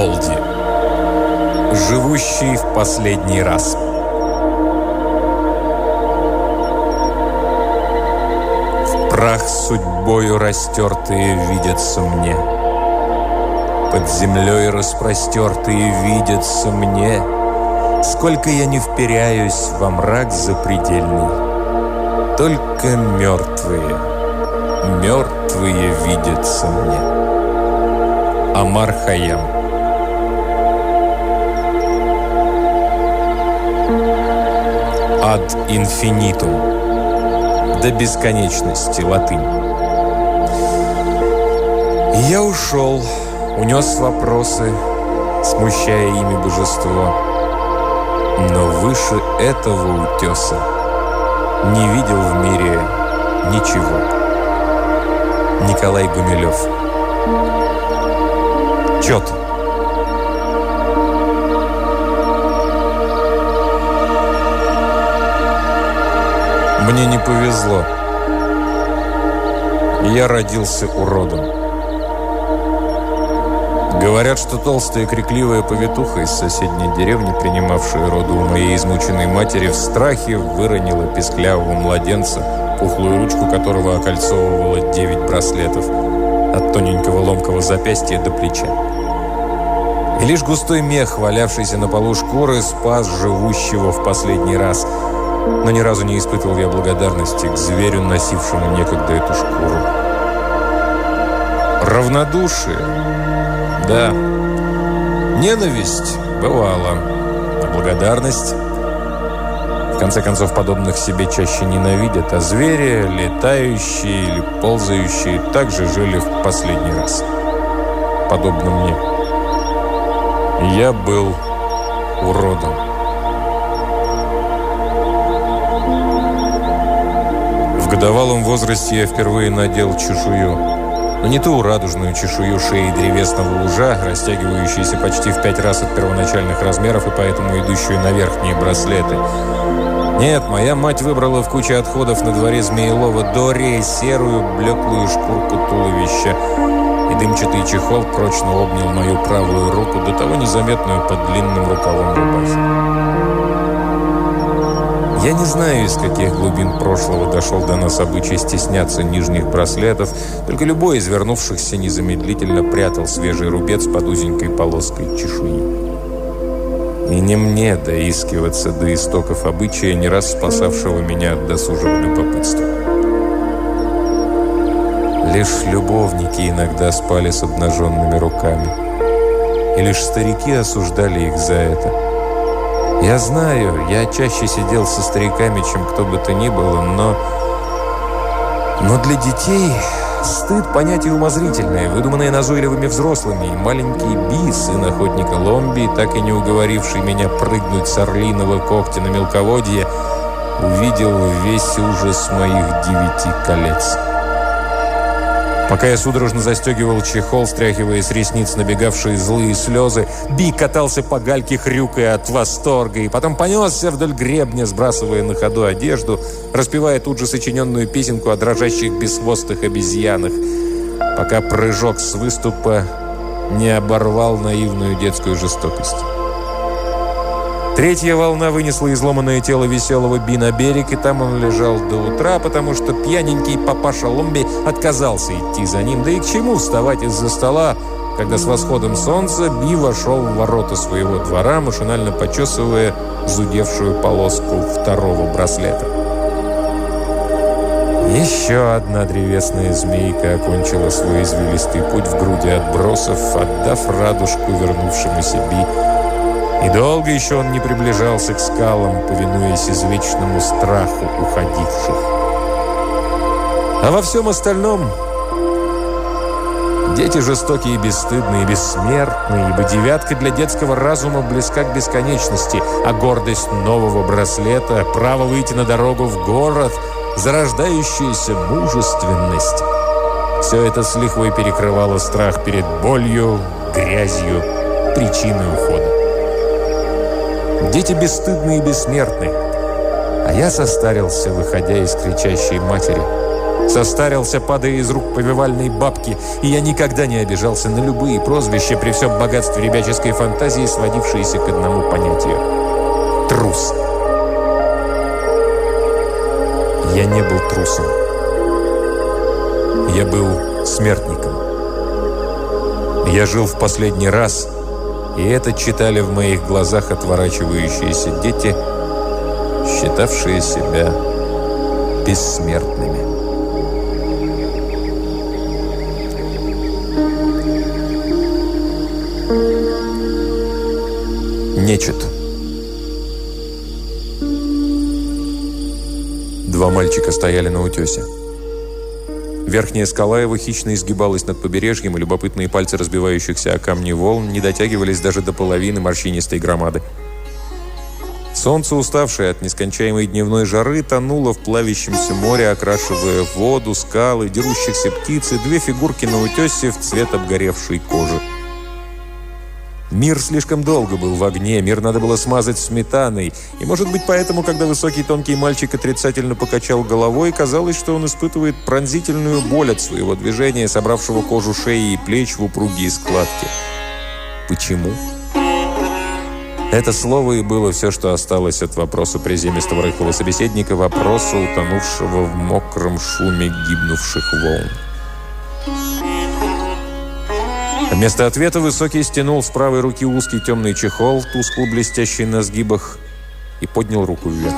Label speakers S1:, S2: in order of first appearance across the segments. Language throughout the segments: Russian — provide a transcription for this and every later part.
S1: Голди. Живущий в последний раз. В прах судьбою растертые видятся мне. Под землей распростертые видятся мне. Сколько я не вперяюсь во мрак запредельный, только мертвые видятся мне. Омар Хайям. Ad infinitum. До бесконечности. Латынь. И я ушел, унес вопросы, смущая ими божество. Но выше этого утеса не видел в мире ничего. Николай Гумилев. Чё ты? Мне не повезло. Я родился уродом. Говорят, что толстая крикливая повитуха из соседней деревни, принимавшая роды у моей измученной матери, в страхе выронила песклявого младенца, пухлую ручку которого окольцовывало 9 браслетов, от тоненького ломкого запястья до плеча. И лишь густой мех, валявшийся на полу шкуры, спас живущего в последний раз. Но ни разу не испытывал я благодарности к зверю, носившему некогда эту шкуру. Равнодушие? Да. Ненависть? Бывало. А благодарность? В конце концов, подобных себе чаще ненавидят, а звери, летающие или ползающие, также жили в последний раз. Подобно мне. Я был уродом. В годовалом возрасте я впервые надел чешую. Но не ту радужную чешую шеи древесного ужа, растягивающуюся почти в 5 раз от первоначальных размеров и поэтому идущую на верхние браслеты. Нет, моя мать выбрала в куче отходов на дворе Змеелова Дори серую блеклую шкурку туловища, и дымчатый чехол прочно обнял мою правую руку, до того незаметную под длинным рукавом рубахи. Я не знаю, из каких глубин прошлого дошел до нас обычай стесняться нижних браслетов, только любой из вернувшихся незамедлительно прятал свежий рубец под узенькой полоской чешуи. И не мне доискиваться до истоков обычая, не раз спасавшего меня от досужего любопытства. Лишь любовники иногда спали с обнаженными руками, и лишь старики осуждали их за это. Я знаю, я чаще сидел со стариками, чем кто бы то ни было, но для детей стыд – понятие умозрительное, выдуманное назойливыми взрослыми, и маленький Би, сын охотника Ломби, так и не уговоривший меня прыгнуть с орлиного когтя на мелководье, увидел весь ужас моих 9 колец. Пока я судорожно застегивал чехол, стряхивая с ресниц набегавшие злые слезы, Би катался по гальке, хрюкая от восторга, и потом понесся вдоль гребня, сбрасывая на ходу одежду, распевая тут же сочиненную песенку о дрожащих бесхвостых обезьянах, пока прыжок с выступа не оборвал наивную детскую жестокость. Третья волна вынесла изломанное тело веселого Би на берег, и там он лежал до утра, потому что пьяненький папаша Ломби отказался идти за ним. Да и к чему вставать из-за стола, когда с восходом солнца Би вошел в ворота своего двора, машинально почесывая зудевшую полоску второго браслета. Еще одна древесная змейка окончила свой извилистый путь в груди отбросов, отдав радужку вернувшемуся Би. И долго еще он не приближался к скалам, повинуясь извечному страху уходивших. А во всем остальном дети жестокие и бесстыдные, и бессмертные, ибо 9 для детского разума близка к бесконечности, а гордость нового браслета, право выйти на дорогу в город, зарождающаяся мужественность – все это с лихвой перекрывало страх перед болью, грязью, причиной ухода. Дети бесстыдны и бессмертны, а я состарился, выходя из кричащей матери. Состарился, падая из рук повивальной бабки, и я никогда не обижался на любые прозвища при всем богатстве ребяческой фантазии, сводившиеся к одному понятию – трус. Я не был трусом. Я был смертником. Я жил в последний раз, и это читали в моих глазах отворачивающиеся дети, считавшие себя бессмертными. Нечет. Два мальчика стояли на утесе. Верхняя скала его хищно изгибалась над побережьем, и любопытные пальцы разбивающихся о камни волн не дотягивались даже до половины морщинистой громады. Солнце, уставшее от нескончаемой дневной жары, тонуло в плавящемся море, окрашивая воду, скалы, дерущихся птиц и две фигурки на утесе в цвет обгоревшей кожи. Мир слишком долго был в огне, мир надо было смазать сметаной. И, может быть, поэтому, когда высокий тонкий мальчик отрицательно покачал головой, казалось, что он испытывает пронзительную боль от своего движения, собравшего кожу шеи и плеч в упругие складки. Почему? Это слово и было все, что осталось от вопроса приземистого рыхлого собеседника, вопроса, утонувшего в мокром шуме гибнувших волн. Вместо ответа Высокий стянул с правой руки узкий темный чехол, тускло блестящий на сгибах, и поднял руку вверх.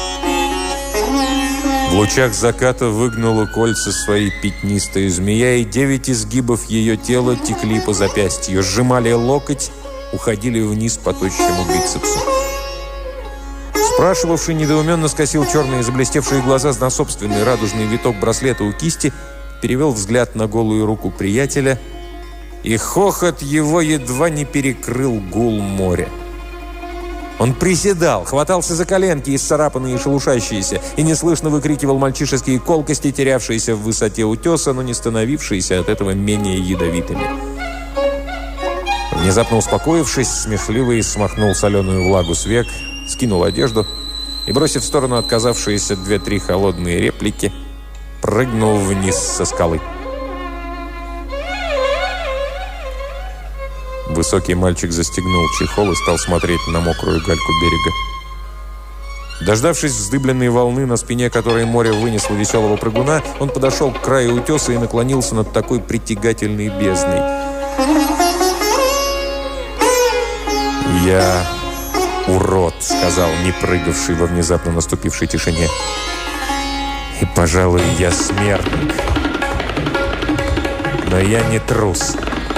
S1: В лучах заката выгнула кольца своей пятнистая змея, и 9 изгибов ее тела текли по запястью, сжимали локоть, уходили вниз по тощему бицепсу. Спрашивавший недоуменно скосил черные заблестевшие глаза на собственный радужный виток браслета у кисти, перевел взгляд на голую руку приятеля, и хохот его едва не перекрыл гул моря. Он приседал, хватался за коленки, исцарапанные и шелушащиеся, и неслышно выкрикивал мальчишеские колкости, терявшиеся в высоте утеса, но не становившиеся от этого менее ядовитыми. Внезапно успокоившись, смехливый смахнул соленую влагу с век, скинул одежду и, бросив в сторону отказавшиеся 2-3 холодные реплики, прыгнул вниз со скалы. Высокий мальчик застегнул чехол и стал смотреть на мокрую гальку берега. Дождавшись вздыбленной волны, на спине которой море вынесло веселого прыгуна, он подошел к краю утеса и наклонился над такой притягательной бездной. «Я урод», — сказал не прыгавший во внезапно наступившей тишине. «И, пожалуй, я смертник. Но я не трус».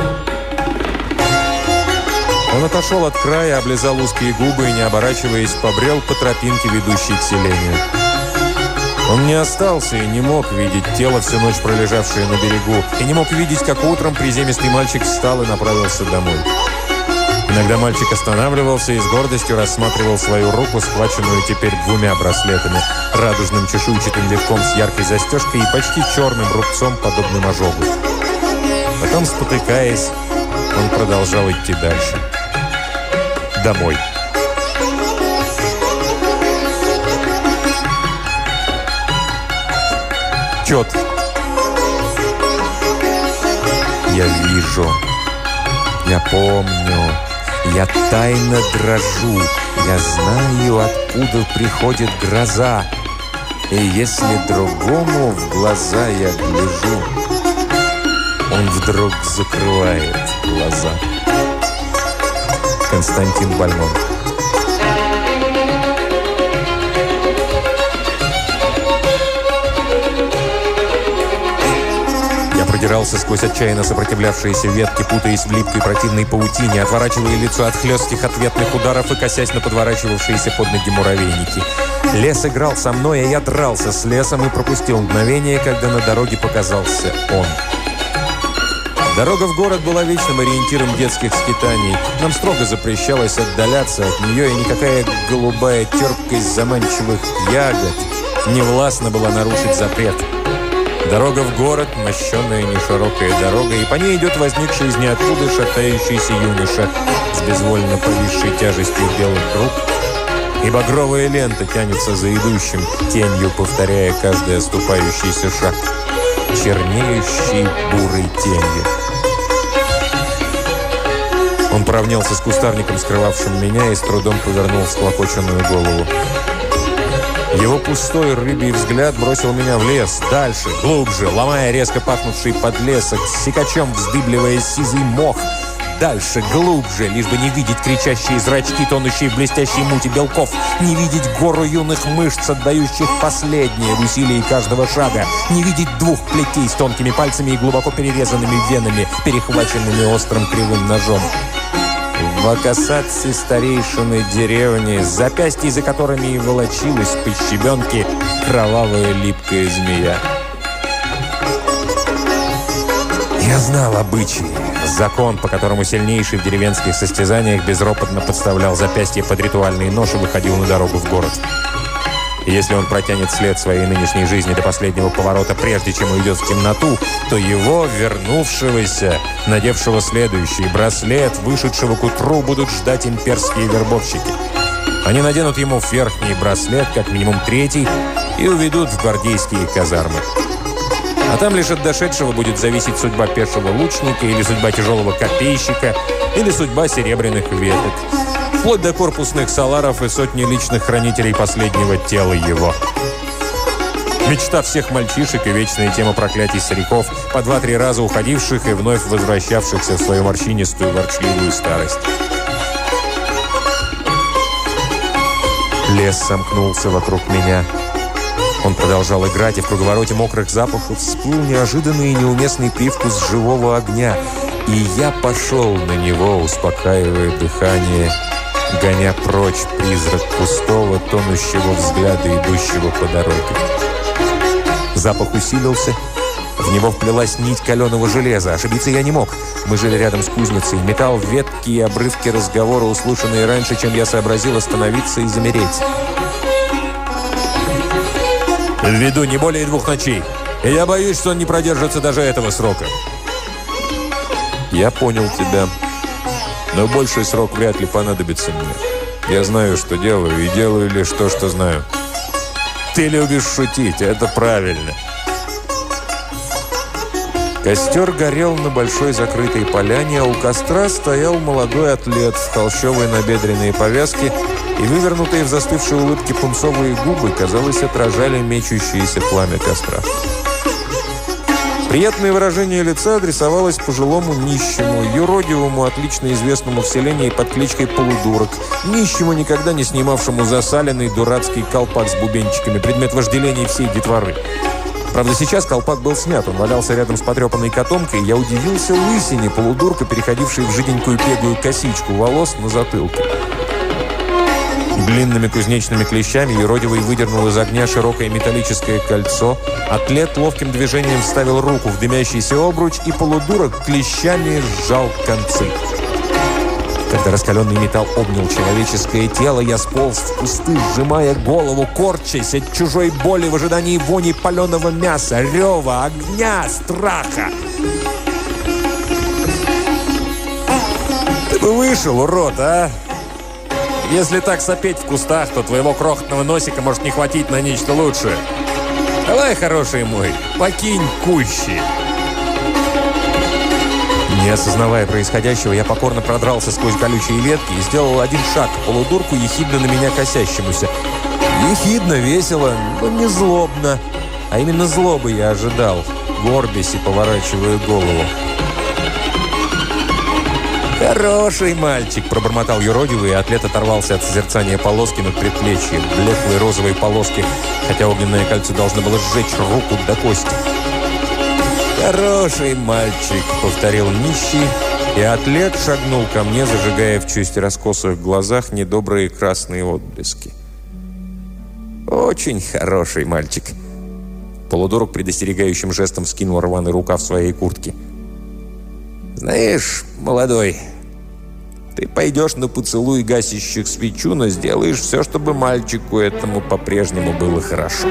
S1: Он отошел от края, облизал узкие губы и, не оборачиваясь, побрел по тропинке, ведущей к селению. Он не остался и не мог видеть тело, всю ночь пролежавшее на берегу, и не мог видеть, как утром приземистый мальчик встал и направился домой. Иногда мальчик останавливался и с гордостью рассматривал свою руку, схваченную теперь 2 браслетами, радужным чешуйчатым витком с яркой застежкой и почти черным рубцом, подобным ожогу. Потом, спотыкаясь, он продолжал идти дальше. Домой. Чет. Я вижу. Я помню. Я тайно дрожу. Я знаю, откуда приходит гроза. И если другому в глаза я гляжу, он вдруг закрывает глаза. Константин Бальмонт. Я продирался сквозь отчаянно сопротивлявшиеся ветки, путаясь в липкой противной паутине, отворачивая лицо от хлестких ответных ударов и косясь на подворачивавшиеся под ноги муравейники. Лес играл со мной, а я дрался с лесом и пропустил мгновение, когда на дороге показался он. Дорога в город была вечным ориентиром детских скитаний. Нам строго запрещалось отдаляться от нее, и никакая голубая терпкость заманчивых ягод не властна была нарушить запрет. Дорога в город, мощенная неширокая дорога, и по ней идет возникший из ниоткуда шатающийся юноша с безвольно повисшей тяжестью белых рук, и багровая лента тянется за идущим, тенью повторяя каждый оступающийся шаг. чернеющей бурой тенью. Он поравнялся с кустарником, скрывавшим меня, и с трудом повернул всклокоченную голову. Его пустой рыбий взгляд бросил меня в лес, дальше, глубже, ломая резко пахнувший подлесок, секачом вздыбливая сизый мох. Дальше, глубже, лишь бы не видеть кричащие зрачки, тонущие в блестящей мути белков, не видеть гору юных мышц, отдающих последнее в усилии каждого шага, не видеть двух плетей с тонкими пальцами и глубоко перерезанными венами, перехваченными острым кривым ножом. В акасатсе старейшины деревни, запястья за которыми и волочилась по щебенке кровавая липкая змея. Я знал обычаи, закон, по которому сильнейший в деревенских состязаниях безропотно подставлял запястье под ритуальный нож и выходил на дорогу в город. И если он протянет след своей нынешней жизни до последнего поворота, прежде чем уйдет в темноту, то его, вернувшегося, надевшего следующий браслет, вышедшего к утру, будут ждать имперские вербовщики. Они наденут ему верхний браслет, как минимум третий, и уведут в гвардейские казармы. А там лишь от дошедшего будет зависеть судьба пешего лучника, или судьба тяжелого копейщика, или судьба серебряных веток. Вплоть до корпусных саларов и сотни личных хранителей последнего тела его. Мечта всех мальчишек и вечная тема проклятий стариков, по 2-3 раза уходивших и вновь возвращавшихся в свою морщинистую ворчливую старость. Лес сомкнулся вокруг меня. Он продолжал играть, и в круговороте мокрых запахов всплыл неожиданный и неуместный привкус живого огня. И я пошел на него, успокаивая дыхание, гоня прочь призрак пустого, тонущего взгляда, идущего по дороге. Запах усилился. В него вплелась нить каленого железа. Ошибиться я не мог. Мы жили рядом с кузницей. Металл, ветки и обрывки разговора, услышанные раньше, чем я сообразил остановиться и замереть. В виду не более 2 ночей. И я боюсь, что он не продержится даже этого срока. Я понял тебя. Но больший срок вряд ли понадобится мне. Я знаю, что делаю, и делаю лишь то, что знаю. Ты любишь шутить, это правильно. Костер горел на большой закрытой поляне, а у костра стоял молодой атлет в холщовой набедренной повязке, и вывернутые в застывшей улыбке пунцовые губы, казалось, отражали мечущееся пламя костра. Приятное выражение лица адресовалось пожилому нищему, юродивому, отлично известному в селении под кличкой Полудурок, нищему, никогда не снимавшему засаленный дурацкий колпак с бубенчиками, предмет вожделения всей детворы. Правда, сейчас колпак был снят, он валялся рядом с потрепанной котомкой, и я удивился лысине Полудурка, переходившей в жиденькую пегую косичку волос на затылке. Длинными кузнечными клещами юродивый выдернул из огня широкое металлическое кольцо. Атлет ловким движением вставил руку в дымящийся обруч, и Полудурок клещами сжал концы. Когда раскаленный металл обнял человеческое тело, я сполз в кусты, сжимая голову, корчась от чужой боли в ожидании вони паленого мяса, рева, огня, страха. Ты бы вышел, урод, а? Если так сопеть в кустах, то твоего крохотного носика может не хватить на нечто лучшее. Давай, хороший мой, покинь кущи. Не осознавая происходящего, я покорно продрался сквозь колючие ветки и сделал один шаг к Полудурку, ехидно на меня косящемуся. Ехидно, весело, но не злобно. А именно злобы я ожидал, горбясь и поворачивая голову. «Хороший мальчик!» – пробормотал юродивый, и атлет оторвался от созерцания полоски над предплечьем, блеклой розовой полоски, хотя огненное кольцо должно было сжечь руку до кости. «Хороший мальчик!» – повторил нищий, и атлет шагнул ко мне, зажигая в чуть раскосых глазах недобрые красные отблески. «Очень хороший мальчик!» Полудурок предостерегающим жестом скинул рваный рукав своей куртки. «Знаешь, молодой, ты пойдешь на поцелуй гасящих свечу, но сделаешь все, чтобы мальчику этому по-прежнему было хорошо».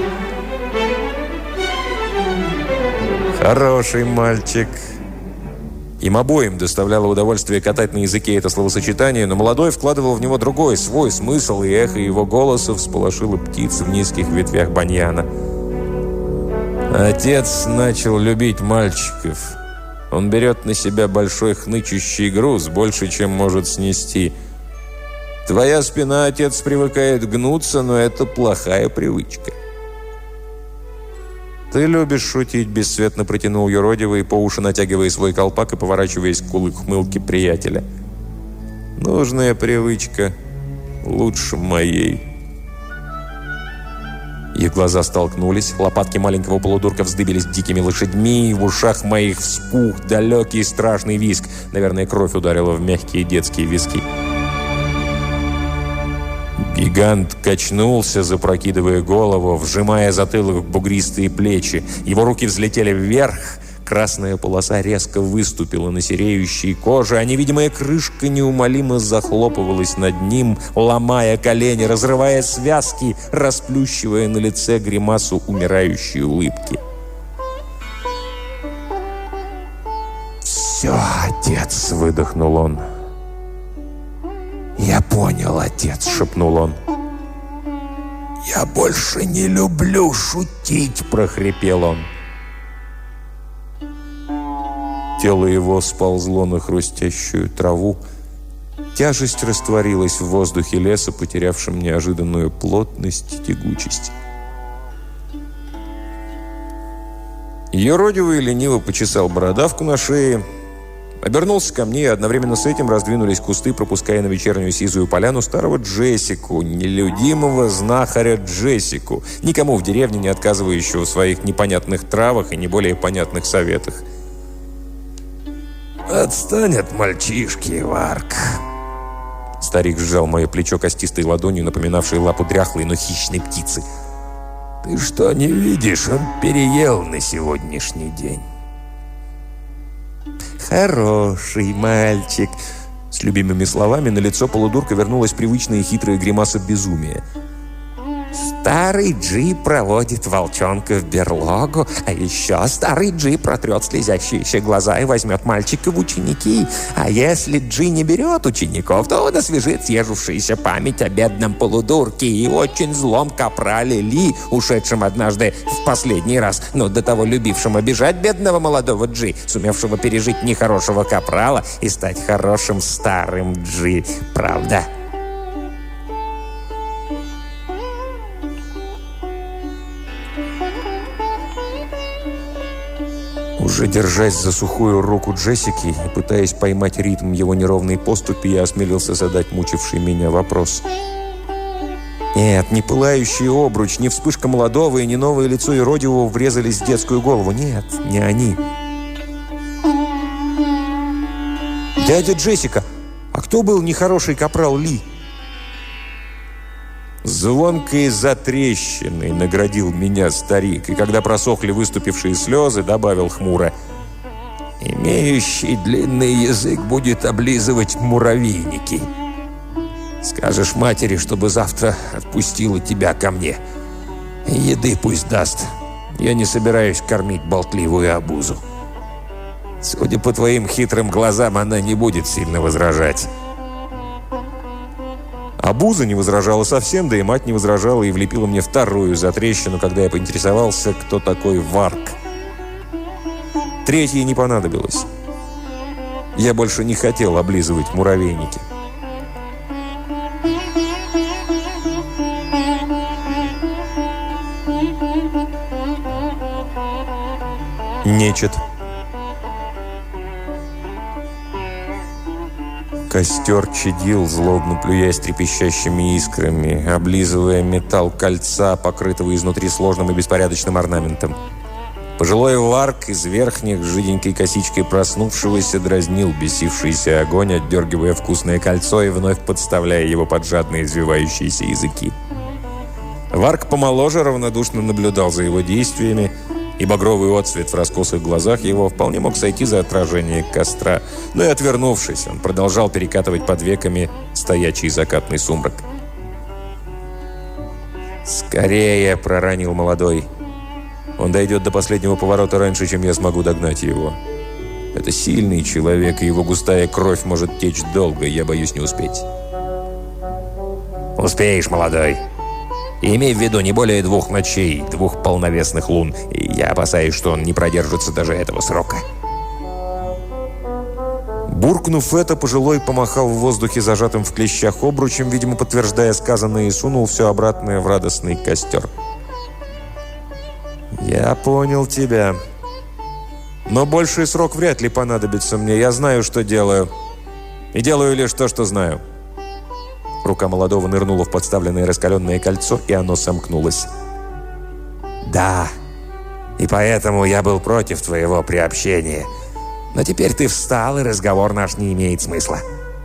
S1: «Хороший мальчик». Им обоим доставляло удовольствие катать на языке это словосочетание, но молодой вкладывал в него другой, свой смысл, и эхо его голоса всполошило птиц в низких ветвях баньяна. Отец начал любить мальчиков. Он берет на себя большой хнычущий груз, больше, чем может снести. Твоя спина, отец, привыкает гнуться, но это плохая привычка. «Ты любишь шутить», — бесцветно протянул юродивый, по уши натягивая свой колпак и поворачиваясь к ухмылке приятеля. «Нужная привычка лучше моей». Их глаза столкнулись, лопатки маленького полудурка вздыбились дикими лошадьми, и в ушах моих вспух далекий страшный визг. Наверное, кровь ударила в мягкие детские виски. Гигант качнулся, запрокидывая голову, вжимая затылок в бугристые плечи. Его руки взлетели вверх. Красная полоса резко выступила на сереющей коже, а невидимая крышка неумолимо захлопывалась над ним, ломая колени, разрывая связки, расплющивая на лице гримасу умирающей улыбки. «Все, отец!» — выдохнул он. «Я понял, отец!» — шепнул он. «Я больше не люблю шутить!» — прохрипел он. Тело его сползло на хрустящую траву. Тяжесть растворилась в воздухе леса, потерявшем неожиданную плотность и тягучесть. Юродивый лениво почесал бородавку на шее, обернулся ко мне, и одновременно с этим раздвинулись кусты, пропуская на вечернюю сизую поляну старого Джессику, нелюдимого знахаря Джессику, никому в деревне не отказывающего в своих непонятных травах и не более понятных советах. «Отстань от мальчишки, Варк!» Старик сжал мое плечо костистой ладонью, напоминавшей лапу дряхлой, но хищной птицы. «Ты что, не видишь? Он переел на сегодняшний день». «Хороший мальчик!» С любимыми словами на лицо полудурка вернулась привычная хитрая гримаса безумия. «Старый Джи проводит волчонка в берлогу, а еще старый Джи протрет слезящиеся глаза и возьмет мальчика в ученики. А если Джи не берет учеников, то он освежит съежившаяся память о бедном полудурке и очень злом капрале Ли, ушедшем однажды в последний раз, но до того любившем обижать бедного молодого Джи, сумевшего пережить нехорошего капрала и стать хорошим старым Джи. Правда?» Уже держась за сухую руку Джессики и пытаясь поймать ритм его неровной поступи, я осмелился задать мучивший меня вопрос. Нет, ни пылающий обруч, ни вспышка молодого и ни новое лицо юродивого врезались в детскую голову. Нет, не они. «Дядя Джессика, а кто был нехороший капрал Ли?» Звонкой затрещиной наградил меня старик, и когда просохли выступившие слезы, добавил хмуро: «Имеющий длинный язык будет облизывать муравейники. Скажешь матери, чтобы завтра отпустила тебя ко мне. Еды пусть даст. Я не собираюсь кормить болтливую обузу. Судя по твоим хитрым глазам, она не будет сильно возражать». Обуза не возражала совсем, да и мать не возражала и влепила мне вторую затрещину, когда я поинтересовался, кто такой Варк. Третьей не понадобилось. Я больше не хотел облизывать муравейники. Нечет. Костер чадил, злобно плюясь трепещащими искрами, облизывая металл кольца, покрытого изнутри сложным и беспорядочным орнаментом. Пожилой Варк из верхних, жиденькой косичкой проснувшегося, дразнил бесившийся огонь, отдергивая вкусное кольцо и вновь подставляя его под жадные извивающиеся языки. Варк помоложе равнодушно наблюдал за его действиями, и багровый отцвет в раскосых глазах его вполне мог сойти за отражение костра. Но и отвернувшись, он продолжал перекатывать под веками стоячий закатный сумрак. «Скорее!» — проранил молодой. «Он дойдет до последнего поворота раньше, чем я смогу догнать его. Это сильный человек, и его густая кровь может течь долго, я боюсь не успеть». «Успеешь, молодой!» Имей в виду не более 2 ночей, 2 полновесных лун. И я опасаюсь, что он не продержится даже этого срока». Буркнув это, пожилой помахал в воздухе зажатым в клещах обручем, видимо, подтверждая сказанное, и сунул все обратное в радостный костер. «Я понял тебя. Но больший срок вряд ли понадобится мне. Я знаю, что делаю. И делаю лишь то, что знаю». Рука молодого нырнула в подставленное раскаленное кольцо, и оно сомкнулось. «Да, и поэтому я был против твоего приобщения. Но теперь ты встал, и разговор наш не имеет смысла».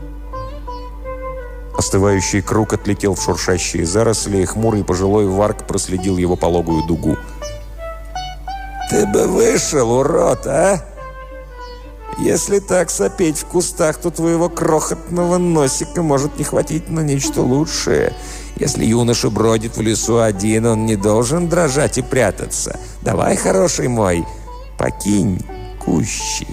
S1: Остывающий круг отлетел в шуршащие заросли, и хмурый пожилой варк проследил его пологую дугу. «Ты бы вышел, урод, а? Если так сопеть в кустах, то твоего крохотного носика может не хватить на нечто лучшее. Если юноша бродит в лесу один, он не должен дрожать и прятаться. Давай, хороший мой, покинь кущи».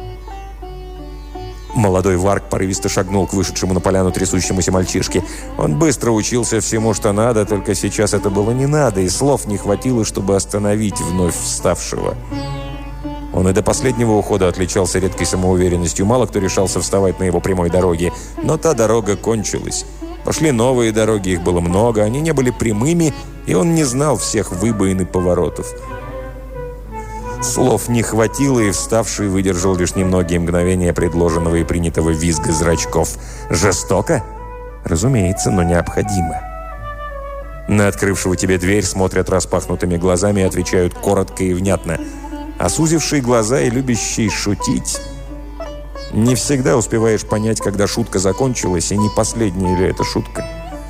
S1: Молодой варк порывисто шагнул к вышедшему на поляну трясущемуся мальчишке. Он быстро учился всему, что надо, только сейчас это было не надо, и слов не хватило, чтобы остановить вновь вставшего. Он и до последнего ухода отличался редкой самоуверенностью. Мало кто решался вставать на его прямой дороге. Но та дорога кончилась. Пошли новые дороги, их было много, они не были прямыми, и он не знал всех выбоин и поворотов. Слов не хватило, и вставший выдержал лишь немногие мгновения предложенного и принятого визга зрачков. Жестоко? Разумеется, но необходимо. На открывшего тебе дверь смотрят распахнутыми глазами и отвечают коротко и внятно. А сузившие глаза и любящие шутить... Не всегда успеваешь понять, когда шутка закончилась, и не последняя ли это шутка.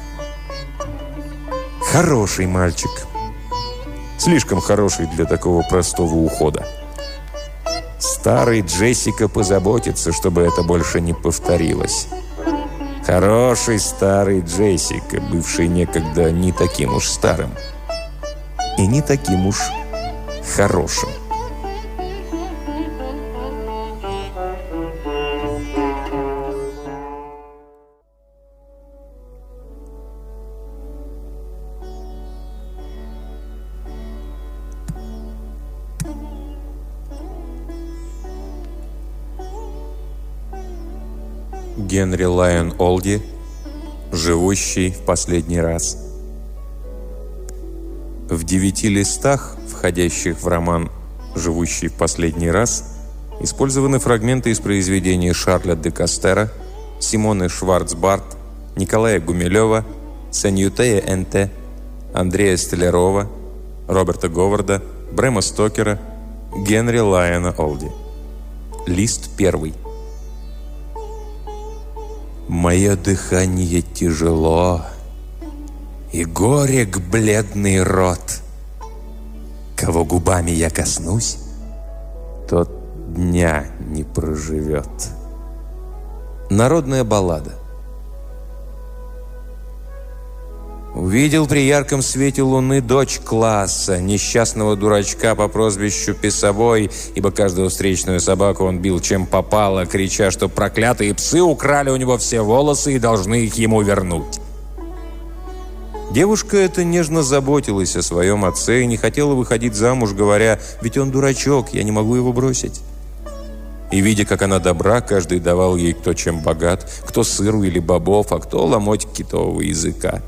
S1: Хороший мальчик. Слишком хороший для такого простого ухода. Старый Джессика позаботится, чтобы это больше не повторилось. Хороший старый Джессика, бывший некогда не таким уж старым. И не таким уж хорошим. Генри Лайон Олди, живущий в последний раз. В 9 листах, входящих в роман «Живущий в последний раз», использованы фрагменты из произведений Шарля де Кастера, Симоны Шварцбарт, Николая Гумилева, Саньютея Энте, Андрея Столярова, Роберта Говарда, Брэма Стокера, Генри Лайона Олди. Лист 1. Мое дыхание тяжело, и горек бледный рот. Кого губами я коснусь, тот дня не проживет. Народная баллада. Увидел при ярком свете луны дочь класса, несчастного дурачка по прозвищу Песовой, ибо каждую встречную собаку он бил чем попало, крича, что проклятые псы украли у него все волосы и должны их ему вернуть. Девушка эта нежно заботилась о своем отце и не хотела выходить замуж, говоря: «Ведь он дурачок, я не могу его бросить». И, видя, как она добра, каждый давал ей кто чем богат, кто сыру или бобов, а кто ломоть китового языка.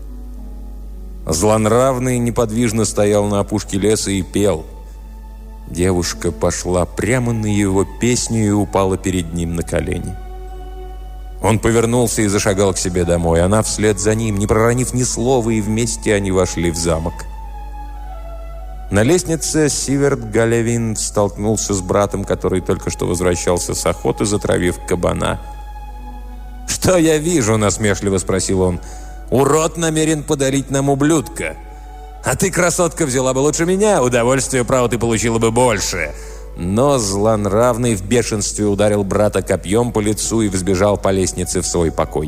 S1: Злонравный неподвижно стоял на опушке леса и пел. Девушка пошла прямо на его песню и упала перед ним на колени. Он повернулся и зашагал к себе домой. Она вслед за ним, не проронив ни слова, и вместе они вошли в замок. На лестнице Сиверт Галевин столкнулся с братом, который только что возвращался с охоты, затравив кабана. «Что я вижу?» – насмешливо спросил он. «Урод намерен подарить нам ублюдка. А ты, красотка, взяла бы лучше меня, удовольствие, право, ты получила бы больше». Но злонравный в бешенстве ударил брата копьем по лицу и взбежал по лестнице в свой покой.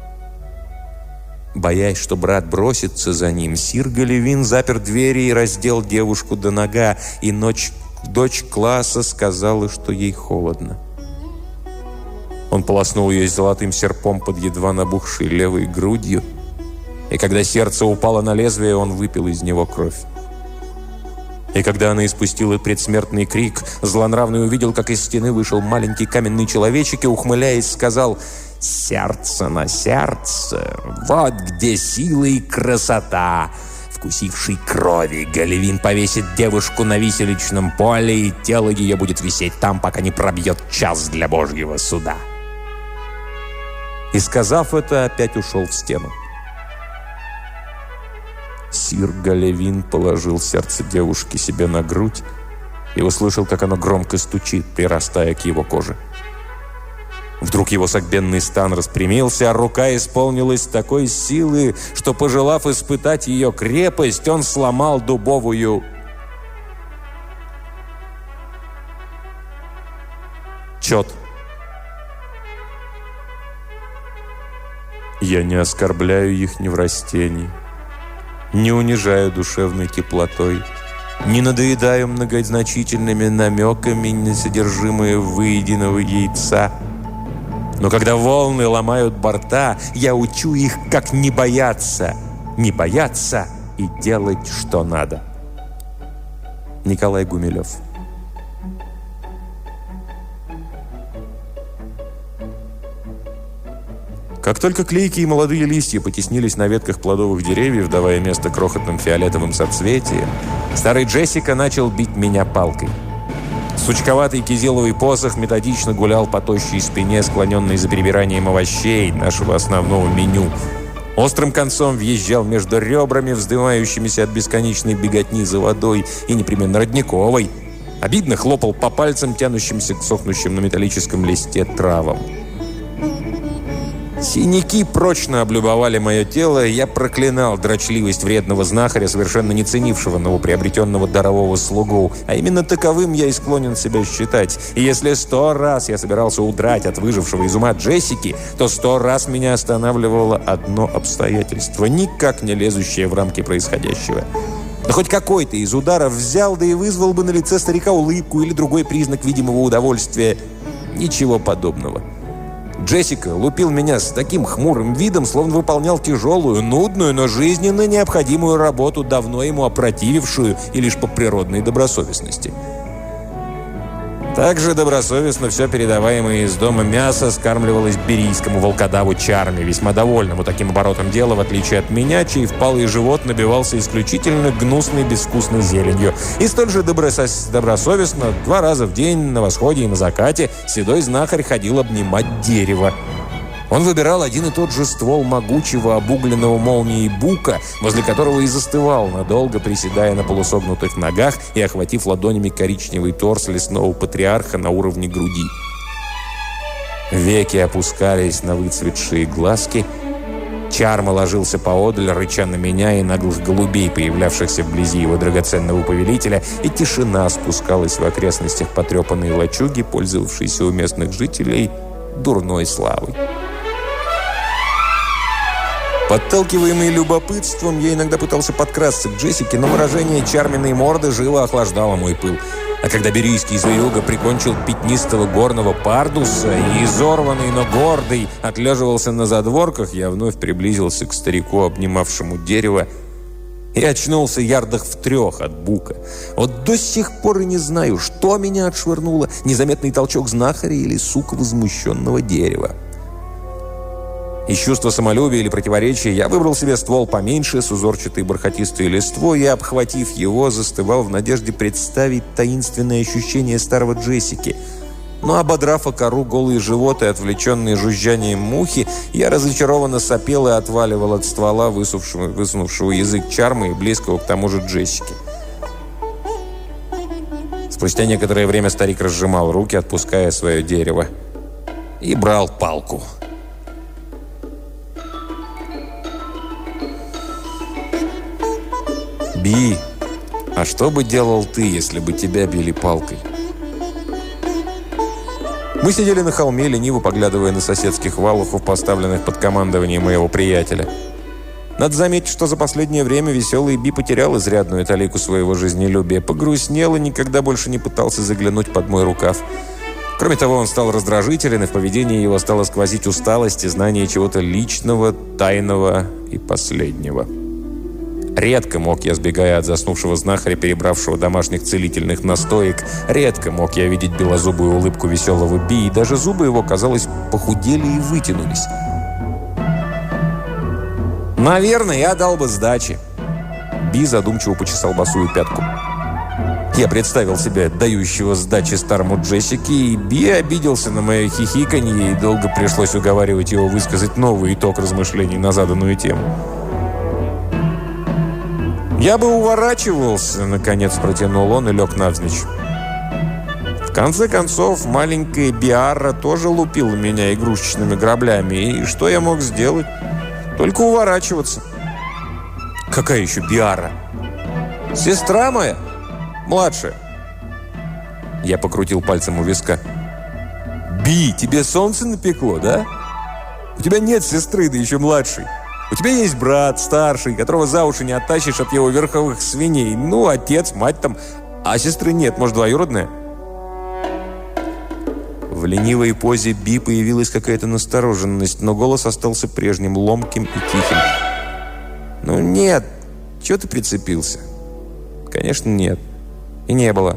S1: Боясь, что брат бросится за ним, сир Галевин запер двери и раздел девушку до нога, и дочь класса сказала, что ей холодно. Он полоснул ее золотым серпом под едва набухшей левой грудью, И когда сердце упало на лезвие, он выпил из него кровь. И когда она испустила предсмертный крик, злонравный увидел, как из стены вышел маленький каменный человечек и, ухмыляясь, сказал: «Сердце на сердце, вот где сила и красота. Вкусивший крови, Галевин повесит девушку на виселичном поле, и тело ее будет висеть там, пока не пробьет час для Божьего суда». И, сказав это, опять ушел в стену. Сир Галевин положил сердце девушки себе на грудь и услышал, как оно громко стучит, прирастая к его коже. Вдруг его согбенный стан распрямился, а рука исполнилась такой силы, что, пожелав испытать ее крепость, он сломал дубовую чет. Я не оскорбляю их неврастений, не унижаю душевной теплотой, не надоедаю многозначительными намеками на содержимое выеденного яйца. Но когда волны ломают борта, я учу их, как не бояться и делать, что надо. Николай Гумилев. Как только клейкие молодые листья потеснились на ветках плодовых деревьев, давая место крохотным фиолетовым соцветиям, старый Джессика начал бить меня палкой. Сучковатый кизиловый посох методично гулял по тощей спине, склоненной за перебиранием овощей нашего основного меню. Острым концом въезжал между ребрами, вздымающимися от бесконечной беготни за водой, и непременно родниковой. Обидно хлопал по пальцам, тянущимся к сохнущим на металлическом листе травам. Синяки прочно облюбовали мое тело, и я проклинал дрочливость вредного знахаря, совершенно не ценившего новоприобретенного дарового слугу. А именно таковым я и склонен себя считать. И если 100 раз я собирался удрать от выжившего из ума Джессики, то 100 раз меня останавливало одно обстоятельство, никак не лезущее в рамки происходящего. Да хоть какой-то из ударов взял, да и вызвал бы на лице старика улыбку или другой признак видимого удовольствия. Ничего подобного. Джессика лупил меня с таким хмурым видом, словно выполнял тяжелую, нудную, но жизненно необходимую работу, давно ему опротивившую и лишь по природной добросовестности. Также добросовестно все передаваемое из дома мясо скармливалось берийскому волкодаву Чарме, весьма довольному таким оборотом дела, в отличие от меня, чей впалый живот набивался исключительно гнусной безвкусной зеленью. И столь же добросовестно 2 раза в день на восходе и на закате седой знахарь ходил обнимать дерево. Он выбирал один и тот же ствол могучего, обугленного молнией бука, возле которого и застывал, надолго приседая на полусогнутых ногах и охватив ладонями коричневый торс лесного патриарха на уровне груди. Веки опускались на выцветшие глазки. Чарма ложился поодаль, рыча на меня и наглых голубей, появлявшихся вблизи его драгоценного повелителя, и тишина спускалась в окрестностях потрепанной лачуги, пользовавшейся у местных жителей дурной славой. Подталкиваемый любопытством, я иногда пытался подкрасться к Джессике, но выражение Чарминой морды живо охлаждало мой пыл. А когда берийский зверюга прикончил пятнистого горного пардуса и, изорванный, но гордый, отлеживался на задворках, я вновь приблизился к старику, обнимавшему дерево, и очнулся ярдах в 3 от бука. Вот до сих пор и не знаю, что меня отшвырнуло, незаметный толчок знахаря или сук возмущенного дерева. Из чувства самолюбия или противоречия я выбрал себе ствол поменьше, с узорчатой бархатистой листвой, и, обхватив его, застывал в надежде представить таинственное ощущение старого Джессики. Но, ободрав о кору голый живот и отвлеченный жужжанием мухи, я разочарованно сопел и отваливал от ствола высунувшего язык Чармы и близкого к тому же Джессики. Спустя некоторое время старик разжимал руки, отпуская свое дерево, и брал палку. «Би, а что бы делал ты, если бы тебя били палкой?» Мы сидели на холме, лениво поглядывая на соседских валухов, поставленных под командование моего приятеля. Надо заметить, что за последнее время веселый Би потерял изрядную талику своего жизнелюбия, погрустнел и никогда больше не пытался заглянуть под мой рукав. Кроме того, он стал раздражителен, и в поведении его стало сквозить усталость и знание чего-то личного, тайного и последнего. Редко мог я, сбегая от заснувшего знахаря, перебравшего домашних целительных настоек, редко мог я видеть белозубую улыбку веселого Би, и даже зубы его, казалось, похудели и вытянулись. «Наверное, я дал бы сдачи». Би задумчиво почесал босую пятку. Я представил себя дающего сдачи старому Джессике, и Би обиделся на мое хихиканье, и долго пришлось уговаривать его высказать новый итог размышлений на заданную тему. «Я бы уворачивался», — наконец протянул он и лег навзничь. В конце концов, маленькая Биарра тоже лупила меня игрушечными граблями, и что я мог сделать? Только уворачиваться. «Какая еще Биарра?» «Сестра моя, младшая». Я покрутил пальцем у виска. «Би, тебе солнце напекло, да? У тебя нет сестры, да еще младшей. У тебя есть брат старший, которого за уши не оттащишь от его верховых свиней. Ну, отец, мать там. А сестры нет, может, двоюродная?» В ленивой позе Би появилась какая-то настороженность, но голос остался прежним, ломким и тихим. «Ну нет, чего ты прицепился?» «Конечно, нет. И не было».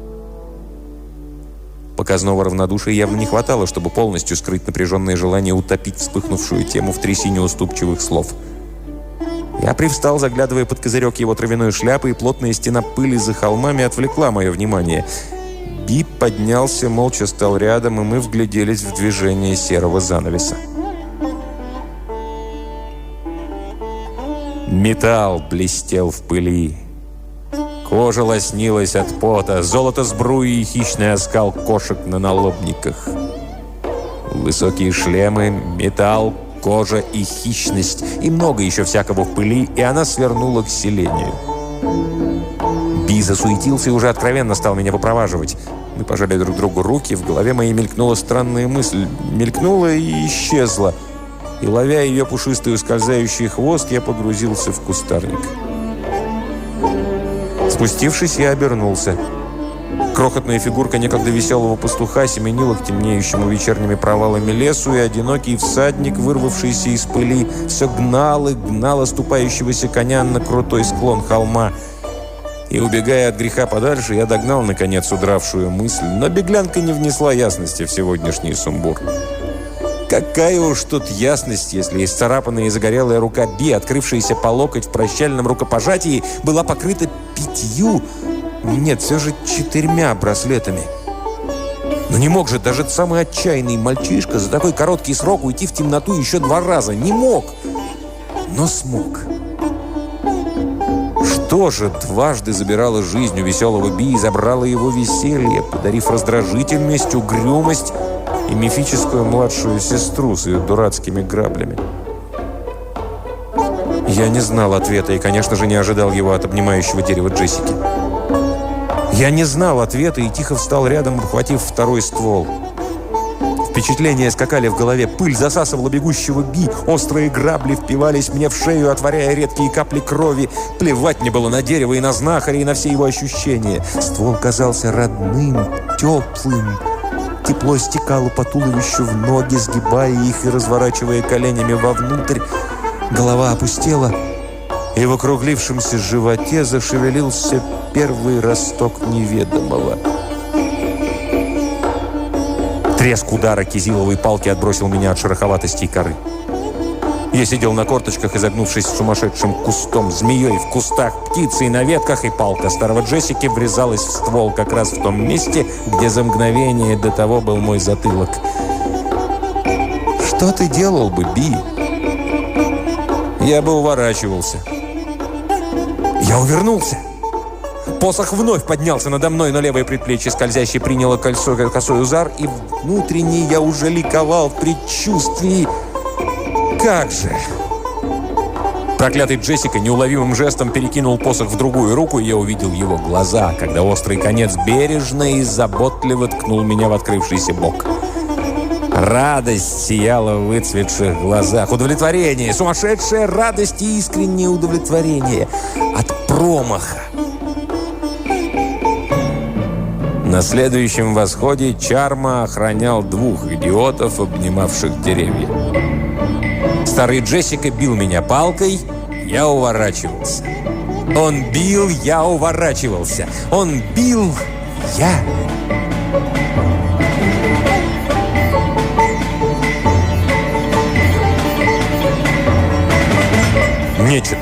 S1: Показного равнодушия явно не хватало, чтобы полностью скрыть напряженное желание утопить вспыхнувшую тему в трясине уступчивых слов. Я привстал, заглядывая под козырек его травяной шляпы, и плотная стена пыли за холмами отвлекла мое внимание. Би поднялся, молча стал рядом, и мы вгляделись в движение серого занавеса. Металл блестел в пыли. Кожа лоснилась от пота, золото сбруи и хищный оскал кошек на налобниках. Высокие шлемы, металл, кожа и хищность, и много еще всякого в пыли, и она свернула к селению. Би засуетился и уже откровенно стал меня выпроваживать. Мы пожали друг другу руки, в голове моей мелькнула странная мысль. Мелькнула и исчезла. И, ловя ее пушистый ускользающий хвост, я погрузился в кустарник. Спустившись, я обернулся. Крохотная фигурка некогда веселого пастуха семенила к темнеющему вечерними провалами лесу, и одинокий всадник, вырвавшийся из пыли, все гнал и гнал оступающегося коня на крутой склон холма. И, убегая от греха подальше, я догнал, наконец, удравшую мысль, но беглянка не внесла ясности в сегодняшний сумбур. Какая уж тут ясность, если исцарапанная и загорелая рука Би, открывшаяся по локоть в прощальном рукопожатии, была покрыта 5, нет, все же 4 браслетами. Но не мог же даже самый отчаянный мальчишка за такой короткий срок уйти в темноту еще 2 раза. Не мог, но смог. Что же дважды забирало жизнь у веселого Би и забрало его веселье, подарив раздражительность, угрюмость и мифическую младшую сестру с ее дурацкими граблями? Я не знал ответа и, конечно же, не ожидал его от обнимающего дерева Джессики. Я не знал ответа и тихо встал рядом, обхватив второй ствол. Впечатления скакали в голове, пыль засасывала бегущего Би, острые грабли впивались мне в шею, отворяя редкие капли крови. Плевать мне было на дерево и на знахаря, и на все его ощущения. Ствол казался родным, теплым. Тепло стекало по туловищу в ноги, сгибая их и разворачивая коленями вовнутрь. Голова опустела, и в округлившемся животе зашевелился первый росток неведомого. Треск удара кизиловой палки отбросил меня от шероховатости коры. Я сидел на корточках, изогнувшись сумасшедшим кустом, змеей в кустах, птицей на ветках, и палка старого Джессики врезалась в ствол как раз в том месте, где за мгновение до того был мой затылок. Что ты делал бы, Би? Я бы уворачивался. Я увернулся. Посох вновь поднялся надо мной, но левое предплечье скользящее приняло косой удар, и внутренне я уже ликовал в предчувствии. Как же! Проклятый Джессика неуловимым жестом перекинул посох в другую руку, и я увидел его глаза, когда острый конец бережно и заботливо ткнул меня в открывшийся бок. Радость сияла в выцветших глазах. Удовлетворение, сумасшедшая радость и искреннее удовлетворение от промаха. На следующем восходе Чарма охранял 2 идиотов, обнимавших деревья. Старый Джессика бил меня палкой, я уворачивался. Он бил, я уворачивался. Он бил, я... Нечет.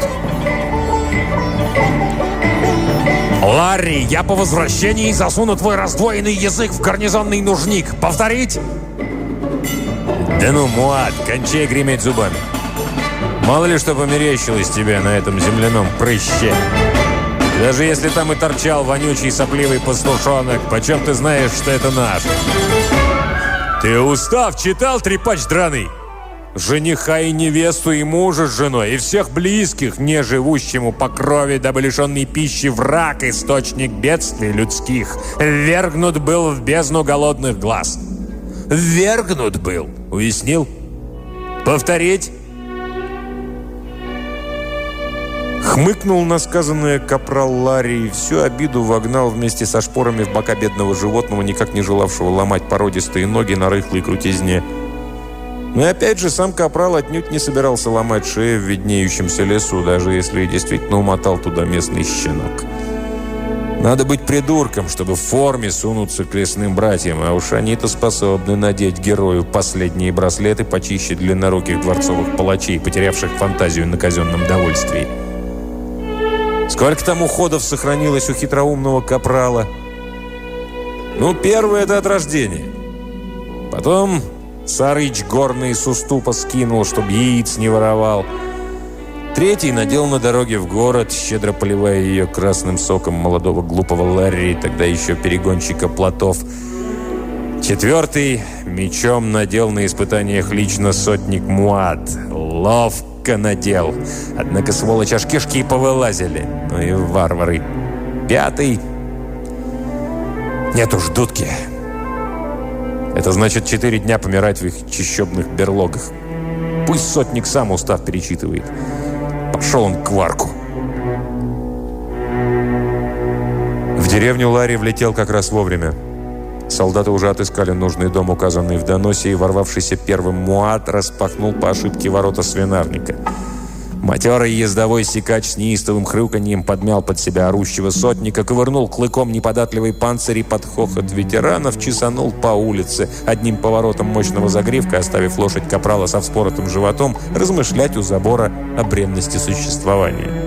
S1: «Ларри, я по возвращении засуну твой раздвоенный язык в гарнизонный нужник. Повторить?» «Да ну, Муад, кончай греметь зубами. Мало ли что померещилось тебе на этом земляном прыще. Даже если там и торчал вонючий сопливый пастушонок, почем ты знаешь, что это наш? Ты устав читал, трепач драный? Жениха и невесту, и мужа с женой, и всех близких, не живущему по крови, дабы лишенный пищи враг, источник бедствий людских, ввергнут был в бездну голодных глаз». «Ввергнут был», уяснил? «Повторить?» Хмыкнул на сказанное капрал Ларри и всю обиду вогнал вместе со шпорами в бока бедного животного, никак не желавшего ломать породистые ноги на рыхлой крутизне. Но и опять же, сам капрал отнюдь не собирался ломать шею в виднеющемся лесу, даже если и действительно умотал туда местный щенок. Надо быть придурком, чтобы в форме сунуться к лесным братьям, а уж они-то способны надеть герою последние браслеты почище длинноруких дворцовых палачей, потерявших фантазию на казенном довольствии. Сколько там уходов сохранилось у хитроумного капрала? Ну, первое – это от рождения. Потом... Сарыч горный с уступа скинул, чтоб яиц не воровал. Третий надел на дороге в город, щедро поливая ее красным соком молодого глупого Ларри, тогда еще перегонщика плотов. Четвертый мечом надел на испытаниях лично сотник Муад. Ловко надел. Однако, сволочь, аж кишки повылазили. Ну и варвары. Пятый... Нет уж, дудки. Это значит 4 дня помирать в их чащобных берлогах. Пусть сотник сам устав перечитывает. Пошел он к Варку. В деревню Ларри влетел как раз вовремя. Солдаты уже отыскали нужный дом, указанный в доносе, и ворвавшийся первым Муад распахнул по ошибке ворота свинарника. Матерый ездовой сикач с неистовым хрюканьем подмял под себя орущего сотника, ковырнул клыком неподатливый панцирь и под хохот ветеранов чесанул по улице, одним поворотом мощного загривка, оставив лошадь капрала со вспоротым животом размышлять у забора о бренности существования.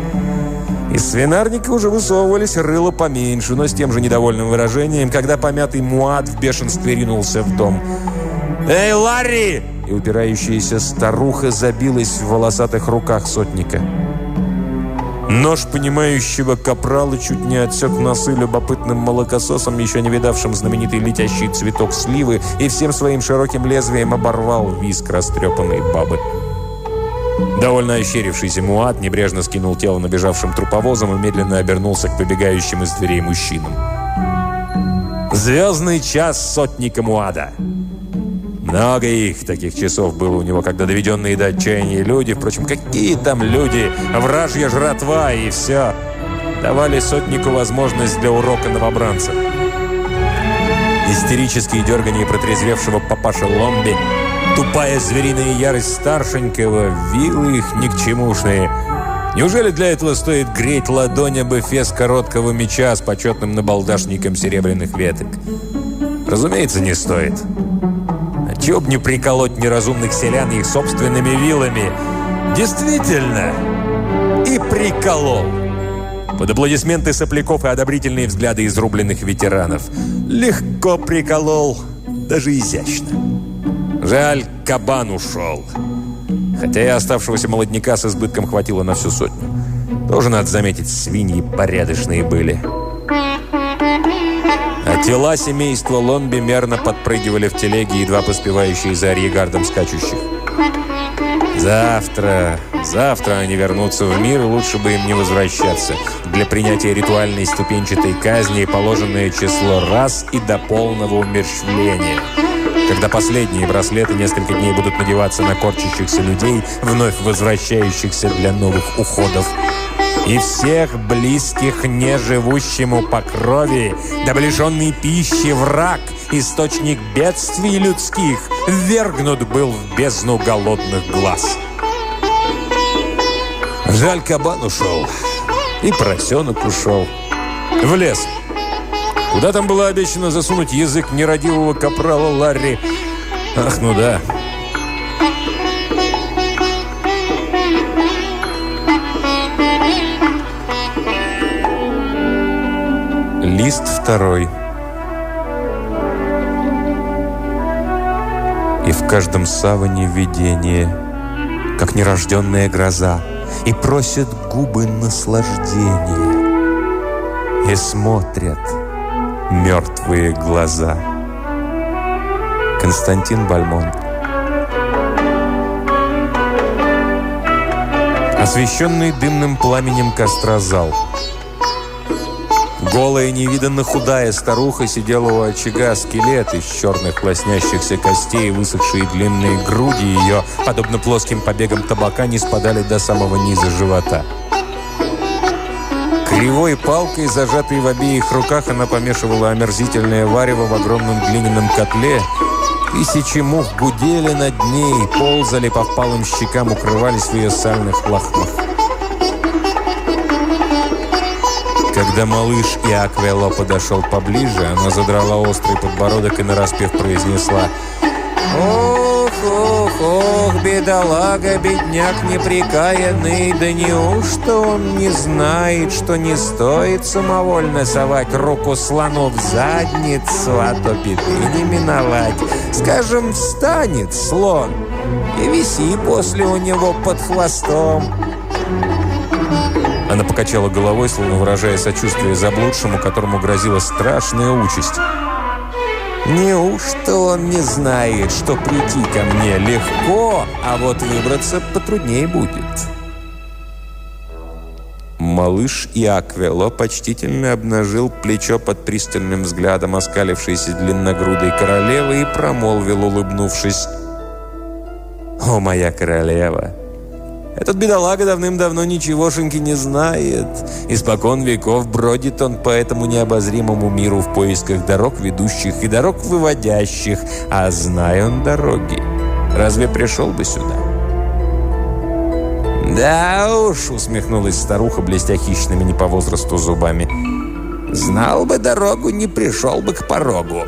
S1: Из свинарника уже высовывались рыло поменьше, но с тем же недовольным выражением, когда помятый Муад в бешенстве ринулся в дом. «Эй, Ларри!» И упирающаяся старуха забилась в волосатых руках сотника. Нож понимающего капрала чуть не отсек носы любопытным молокососом, еще не видавшим знаменитый летящий цветок сливы, и всем своим широким лезвием оборвал виск растрепанной бабы. Довольно ощерившийся Муад небрежно скинул тело набежавшим труповозом и медленно обернулся к побегающим из дверей мужчинам. Звездный час сотника Муада. Много их, таких часов, было у него, когда доведенные до отчаяния люди, впрочем, какие там люди, вражья жратва и все, давали сотнику возможность для урока новобранца. Истерические дергания протрезвевшего папаши Ломби, тупая звериная ярость старшенького, вилы их ни к чемушные. Неужели для этого стоит греть ладонь об эфес короткого меча с почетным набалдашником серебряных веток? Разумеется, не стоит. Чего б не приколоть неразумных селян их собственными вилами? Действительно, и приколол. Под аплодисменты сопляков и одобрительные взгляды изрубленных ветеранов. Легко приколол, даже изящно. Жаль, кабан ушел. Хотя и оставшегося молодняка с избытком хватило на всю сотню. Тоже, надо заметить, свиньи порядочные были. А тела семейства Ломби мерно подпрыгивали в телеге, едва поспевающие за арьегардом скачущих. Завтра они вернутся в мир, лучше бы им не возвращаться. Для принятия ритуальной ступенчатой казни положенное число раз и до полного умерщвления. Когда последние браслеты несколько дней будут надеваться на корчащихся людей, вновь возвращающихся для новых уходов. и всех близких неживущему по крови, доближенный пищи враг, источник бедствий людских, ввергнут был в бездну голодных глаз. Жаль, кабан ушел, и поросенок ушел. В лес. Куда там было обещано засунуть язык нерадивого капрала Ларри? Ах, ну да. Лист 2. И в каждом саване видение, как нерожденная гроза, и просят губы наслаждения, и смотрят мертвые глаза. Константин Бальмонт. Освещенный дымным пламенем костра зал. Голая, невиданно худая старуха сидела у очага, скелет из черных лоснящихся костей, высохшие длинные груди ее, подобно плоским побегам табака, не спадали до самого низа живота. Кривой палкой, зажатой в обеих руках, она помешивала омерзительное варево в огромном глиняном котле. Тысячи мух гудели над ней, ползали по впалым щекам, укрывались в ее сальных лохмах. Когда малыш Иаквело подошел поближе, она задрала острый подбородок и нараспев произнесла: «Ох, ох, ох, бедолага, бедняк непрекаянный, да неужто он не знает, что не стоит самовольно совать руку слону в задницу, а то беды не миновать. Скажем, встанет слон и виси после у него под хвостом». Она покачала головой, словно выражая сочувствие заблудшему, которому грозила страшная участь. «Неужто он не знает, что прийти ко мне легко, а вот выбраться потруднее будет?» Малыш Иаквело почтительно обнажил плечо под пристальным взглядом оскалившейся длинногрудой королевы и промолвил, улыбнувшись: «О, моя королева! Этот бедолага давным-давно ничегошеньки не знает. Испокон веков бродит он по этому необозримому миру в поисках дорог ведущих и дорог выводящих. А зная он дороги, разве пришел бы сюда?» «Да уж», — усмехнулась старуха, блестя хищными не по возрасту зубами, «знал бы дорогу, не пришел бы к порогу».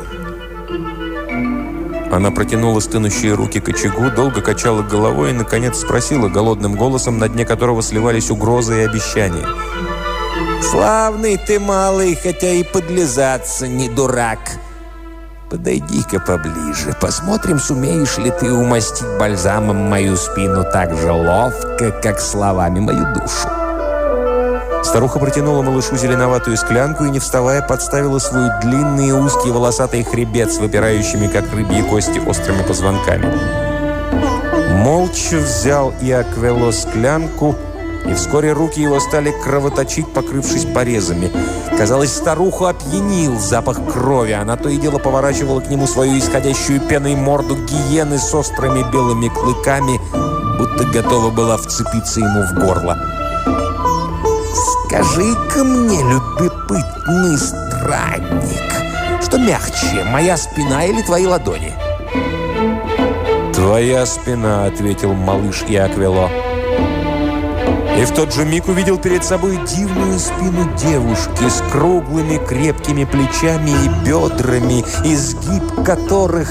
S1: Она протянула стынущие руки к очагу, долго качала головой и, наконец, спросила голодным голосом, на дне которого сливались угрозы и обещания: «Славный ты, малый, хотя и подлизаться не дурак. Подойди-ка поближе, посмотрим, сумеешь ли ты умастить бальзамом мою спину так же ловко, как словами мою душу». Старуха протянула малышу зеленоватую склянку и, не вставая, подставила свой длинный и узкий волосатый хребет с выпирающими, как рыбьи кости, острыми позвонками. Молча взял Иаквело склянку, и вскоре руки его стали кровоточить, покрывшись порезами. Казалось, старуху опьянил запах крови. Она то и дело поворачивала к нему свою исходящую пеной морду гиены с острыми белыми клыками, будто готова была вцепиться ему в горло. «Скажи-ка мне, любопытный странник, что мягче, моя спина или твои ладони?» «Твоя спина», — ответил малыш Иаквело. И в тот же миг увидел перед собой дивную спину девушки с круглыми крепкими плечами и бедрами, изгиб которых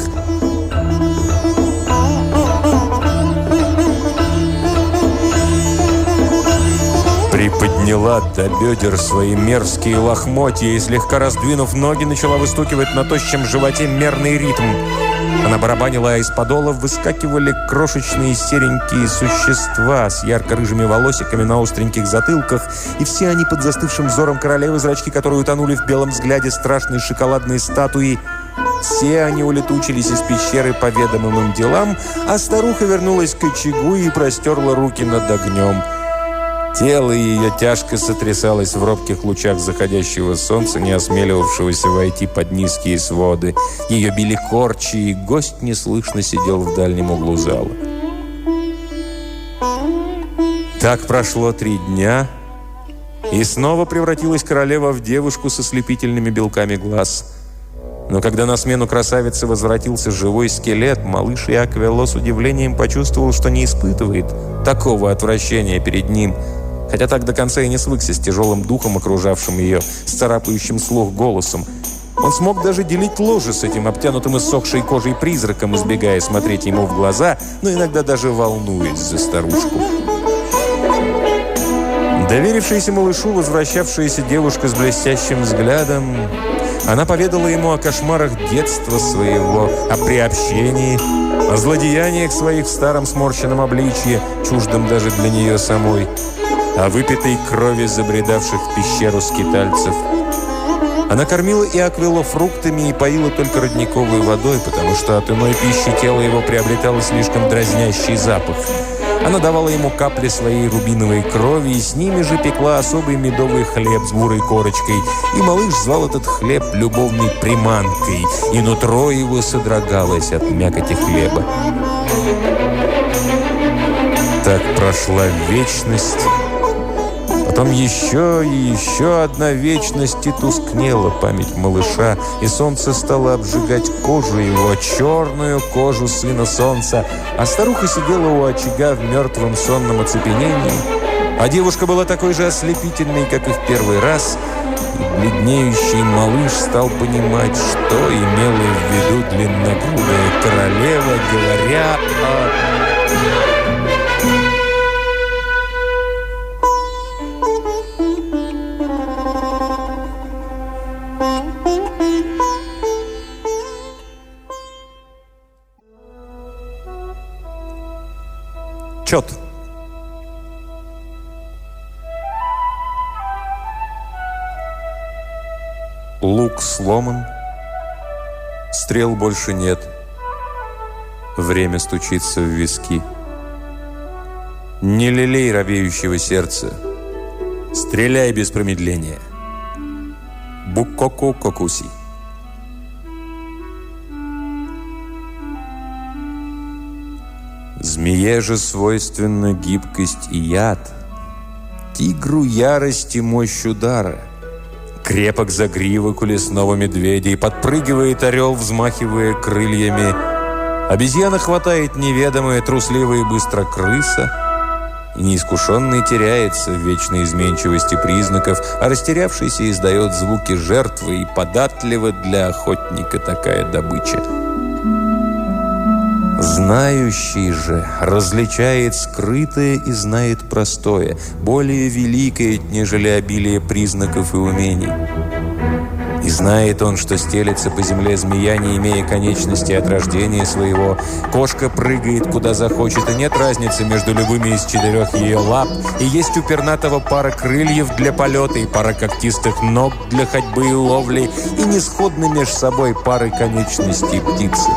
S1: приподняла до бедер свои мерзкие лохмотья и, слегка раздвинув ноги, начала выстукивать на тощем животе мерный ритм. Она барабанила, а из подола выскакивали крошечные серенькие существа с ярко-рыжими волосиками на остреньких затылках, и все они под застывшим взором королевы, зрачки которой утонули в белом взгляде страшной шоколадной статуи. Все они улетучились из пещеры по ведомым им делам, а старуха вернулась к очагу и простерла руки над огнем. Тело ее тяжко сотрясалось в робких лучах заходящего солнца, не осмеливавшегося войти под низкие своды. Ее били корчи, и гость неслышно сидел в дальнем углу зала. Так прошло 3 дня, И снова превратилась королева в девушку со слепительными белками глаз. Но когда на смену красавицы возвратился живой скелет, малыш Иаквелло с удивлением почувствовал, что не испытывает такого отвращения перед ним, хотя так до конца и не свыкся с тяжелым духом, окружавшим ее, с царапающим слух голосом. Он смог даже делить ложе с этим обтянутым иссохшей кожей призраком, избегая смотреть ему в глаза, но иногда даже волнуясь за старушку. Доверившаяся малышу возвращавшаяся девушка с блестящим взглядом, она поведала ему о кошмарах детства своего, о приобщении, о злодеяниях своих в старом сморщенном обличье, чуждом даже для нее самой, о выпитой крови забредавших в пещеру скитальцев. Она кормила Иаквелло фруктами и поила только родниковой водой, потому что от иной пищи тело его приобретало слишком дразнящий запах. Она давала ему капли своей рубиновой крови и с ними же пекла особый медовый хлеб с бурой корочкой. И малыш звал этот хлеб любовной приманкой, и нутро его содрогалось от мякоти хлеба. Так прошла вечность. Потом еще и еще одна вечность, и тускнела память малыша, и солнце стало обжигать кожу его, черную кожу сына солнца, а старуха сидела у очага в мертвом сонном оцепенении, а девушка была такой же ослепительной, как и в первый раз, и бледнеющий малыш стал понимать, что имела в виду длинногрудая королева, говоря о... Чет. Лук сломан, стрел больше нет. Время стучится в виски. Не лелей робеющего сердца, стреляй без промедления. Буккоку кокуси. Змее же свойственна гибкость и яд, тигру ярость и мощь удара. Крепок загривок у лесного медведя, и подпрыгивает орел, взмахивая крыльями. Обезьяна хватает неведомая, трусливая и быстро крыса, и неискушенный теряется в вечной изменчивости признаков, а растерявшийся издает звуки жертвы, и податлива для охотника такая добыча. Знающий же различает скрытое и знает простое, более великое, нежели обилие признаков и умений. И знает он, что стелется по земле змея, не имея конечности от рождения своего. Кошка прыгает, куда захочет, и нет разницы между любыми из 4 ее лап. И есть у пернатого пара крыльев для полета и пара когтистых ног для ходьбы и ловли, и не сходны между собой пары конечностей птицы.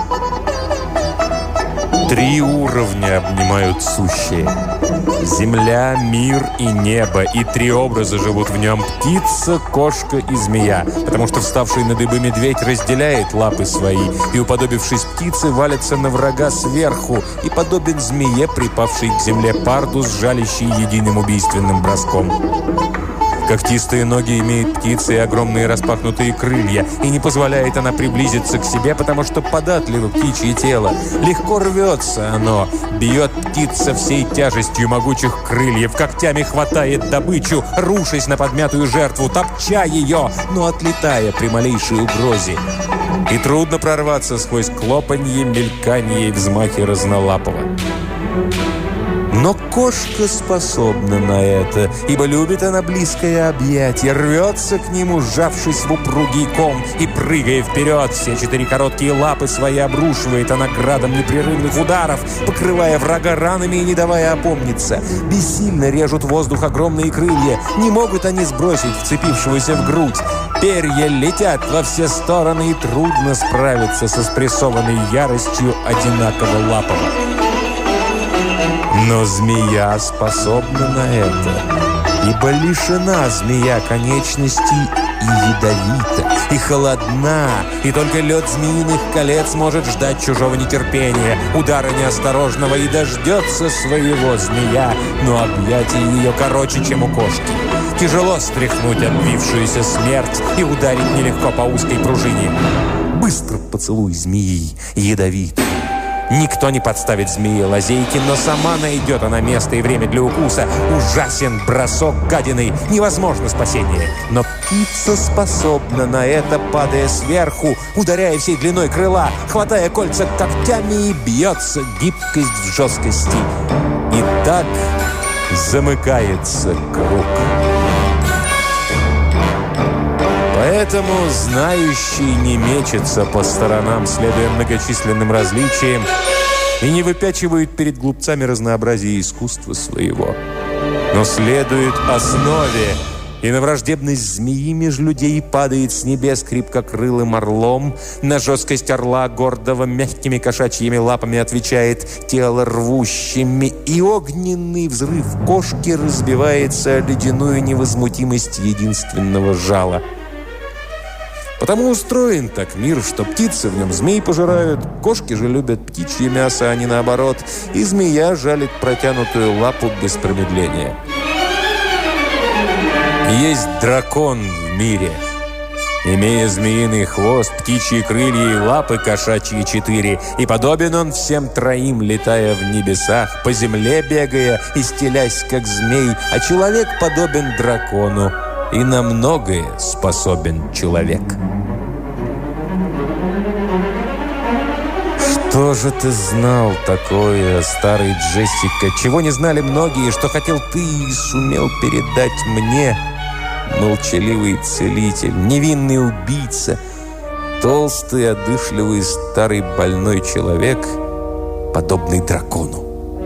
S1: 3 уровня обнимают сущее. Земля, мир и небо, и 3 образа живут в нем: птица, кошка и змея, потому что вставший на дыбы медведь разделяет лапы свои, и, уподобившись птице, валится на врага сверху, и подобен змее, припавшей к земле пардус, жалящий единым убийственным броском. Когтистые ноги имеют птицы и огромные распахнутые крылья, и не позволяет она приблизиться к себе, потому что податливо птичье тело. Легко рвется оно, бьет птица всей тяжестью могучих крыльев, когтями хватает добычу, рушась на подмятую жертву, топча ее, но отлетая при малейшей угрозе. И трудно прорваться сквозь клопанье, мельканье и взмахи разнолапого. Но кошка способна на это, ибо любит она близкое объятие, рвется к нему, сжавшись в упругий ком, и, прыгая вперед, все 4 короткие лапы свои обрушивает она градом непрерывных ударов, покрывая врага ранами и не давая опомниться. Бессильно режут воздух огромные крылья, не могут они сбросить вцепившегося в грудь. Перья летят во все стороны, и трудно справиться со спрессованной яростью одинаково лапого. Но змея способна на это, ибо лишена змея конечностей и ядовита, и холодна, и только лед змеиных колец может ждать чужого нетерпения, удара неосторожного, и дождется своего змея, но объятие ее короче, чем у кошки. Тяжело стряхнуть обвившуюся смерть и ударить нелегко по узкой пружине. Быстро поцелуй змеи, ядовитый. Никто не подставит змее лазейки, но сама найдет она место и время для укуса. Ужасен бросок гадиной, невозможно спасение. Но птица способна на это, падая сверху, ударяя всей длиной крыла, хватая кольца когтями, и бьется гибкость в жесткости. И так замыкается круг. Поэтому знающий не мечется по сторонам, следуя многочисленным различиям, и не выпячивает перед глупцами разнообразие искусства своего, но следует основе, и на враждебность змеи меж людей падает с небес крепкокрылым орлом, на жесткость орла гордого мягкими кошачьими лапами отвечает тело рвущими, и огненный взрыв кошки разбивается о ледяную невозмутимость единственного жала. Потому устроен так мир, что птицы в нем змей пожирают, кошки же любят птичье мясо, а не наоборот, и змея жалит протянутую лапу без промедления. Есть дракон в мире. Имея змеиный хвост, птичьи крылья и лапы кошачьи 4, и подобен он всем троим, летая в небесах, по земле бегая и стелясь, как змей, а человек подобен дракону, и на многое способен человек. Что же ты знал такое, старый Джессика, чего не знали многие, что хотел ты и сумел передать мне? Молчаливый целитель, невинный убийца, толстый, одышливый, старый больной человек, подобный дракону.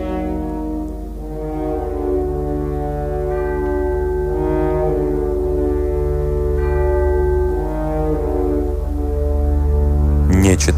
S1: Нечет.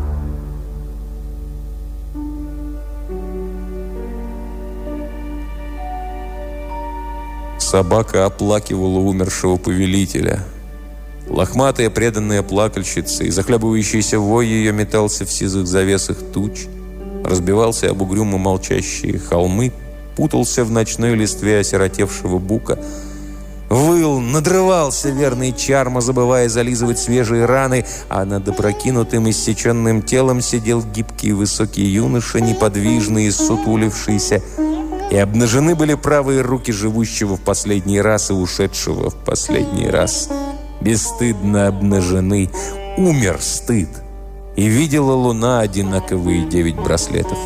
S1: Собака оплакивала умершего повелителя. Лохматая преданная плакальщица, и захлебывающийся вой ее метался в сизых завесах туч, разбивался об угрюмо молчащие холмы, путался в ночной листве осиротевшего бука, выл, надрывался верный Чарма, забывая зализывать свежие раны, а над опрокинутым иссеченным телом сидел гибкий высокий юноша, неподвижный и сутулившийся, и обнажены были правые руки живущего в последний раз и ушедшего в последний раз. Бесстыдно обнажены, умер стыд, и видела луна одинаковые 9 браслетов.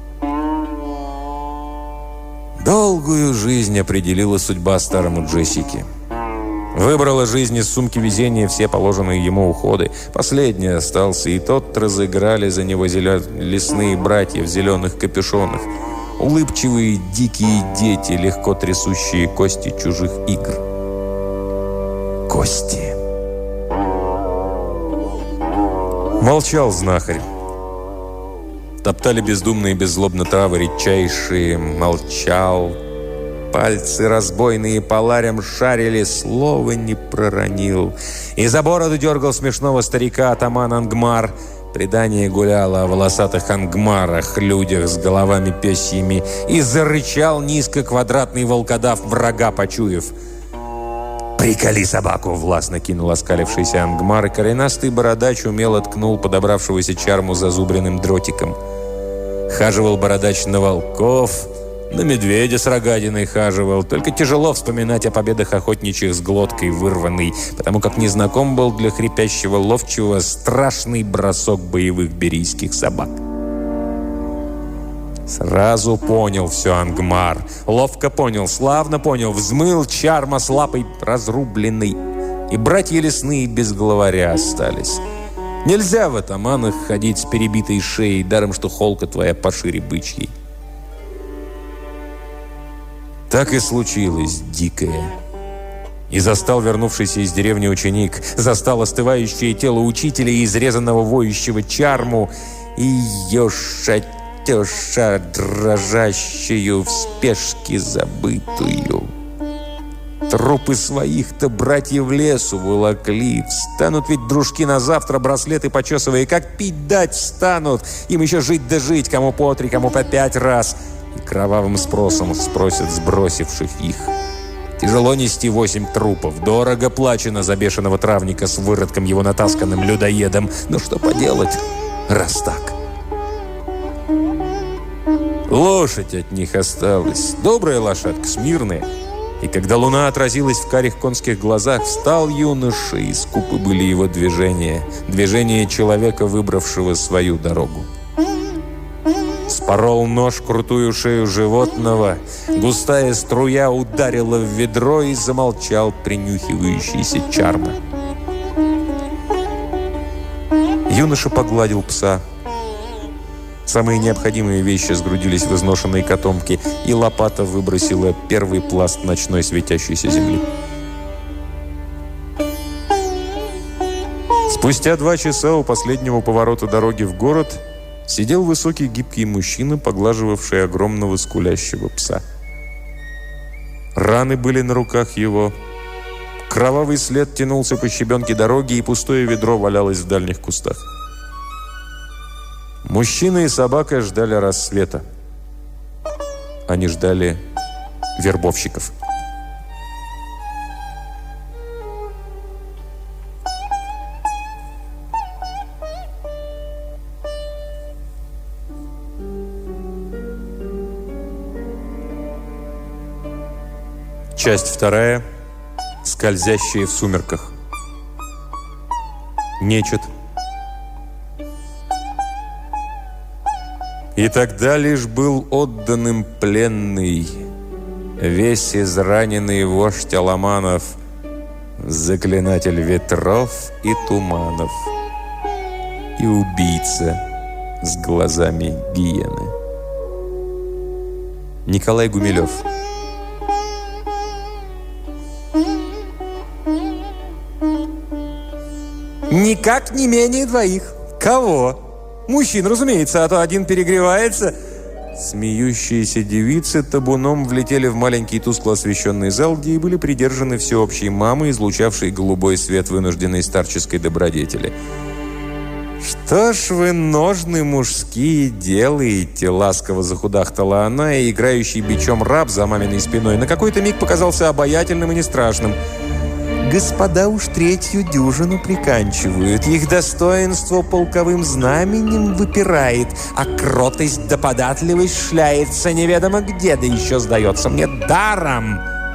S1: Долгую жизнь определила судьба старому Джессике. Выбрала жизнь из сумки везения все положенные ему уходы. Последний остался, и тот разыграли за него лесные братья в зеленых капюшонах. Улыбчивые дикие дети, легко трясущие кости чужих игр. Кости. Молчал знахарь. Топтали бездумно и беззлобно травы редчайшие. Молчал. Пальцы разбойные по ларям шарили, слова не проронил. И за бороду дергал смешного старика атаман Ангмар. Предание гуляло о волосатых ангмарах, людях с головами пёсьими, и зарычал низко квадратный волкодав, врага почуяв. «Приколи собаку!» — властно кинул оскалившийся ангмар, и коренастый бородач умело ткнул подобравшегося Чарму зазубренным дротиком. Хаживал бородач на волков, на медведя с рогадиной хаживал, только тяжело вспоминать о победах охотничьих с глоткой вырванной, потому как незнаком был для хрипящего ловчего страшный бросок боевых берийских собак. Сразу понял все Ангмар, ловко понял, славно понял, взмыл Чарма с лапой разрубленной, и братья лесные без главаря остались. Нельзя в атаманах ходить с перебитой шеей, даром что холка твоя пошире бычьей. Так и случилось дикое. И застал вернувшийся из деревни ученик, застал остывающее тело учителя и изрезанного воющего Чарму, и ешатеша дрожащую в спешке забытую. Трупы своих-то братьев лесу волокли. Встанут ведь дружки на завтра, браслеты почесывая, как пить дать встанут. Им еще жить да жить, кому по 3, кому по 5 раз. И кровавым спросом спросят сбросивших их. Тяжело нести 8 трупов. Дорого плачено за бешеного травника с выродком его натасканным людоедом. Но что поделать, раз так? Лошадь от них осталась. Добрая лошадка, смирная. И когда луна отразилась в карих конских глазах, встал юноша, и скупы были его движения. Движения человека, выбравшего свою дорогу. Спорол нож крутую шею животного. Густая струя ударила в ведро, и замолчал принюхивающийся Чарма. Юноша погладил пса. Самые необходимые вещи сгрудились в изношенной котомке, и лопата выбросила первый пласт ночной светящейся земли. Спустя 2 часа у последнего поворота дороги в город сидел высокий гибкий мужчина, поглаживавший огромного скулящего пса. Раны были на руках его. Кровавый след тянулся по щебенке дороги, и пустое ведро валялось в дальних кустах. Мужчина и собака ждали рассвета. Они ждали вербовщиков. Часть 2. Скользящие в сумерках. Нечет. И тогда лишь был отданным пленный, весь израненный вождь Аламанов, заклинатель ветров и туманов, и убийца с глазами гиены. Николай Гумилев.
S2: Никак не менее 2. Кого? Мужчин, разумеется, а то один перегревается.
S1: Смеющиеся девицы табуном влетели в маленький тускло освещенный зал, где и были придержаны всеобщей мамой, излучавшей голубой свет вынужденной старческой добродетели. «Что ж вы ножны мужские делаете?» — ласково захудахтала она, и играющий бичом раб за маминой спиной на какой-то миг показался обаятельным и не страшным. «Господа уж 3-ю дюжину приканчивают, их достоинство полковым знаменем выпирает, а кротость да податливость шляется неведомо где, да еще сдается мне даром».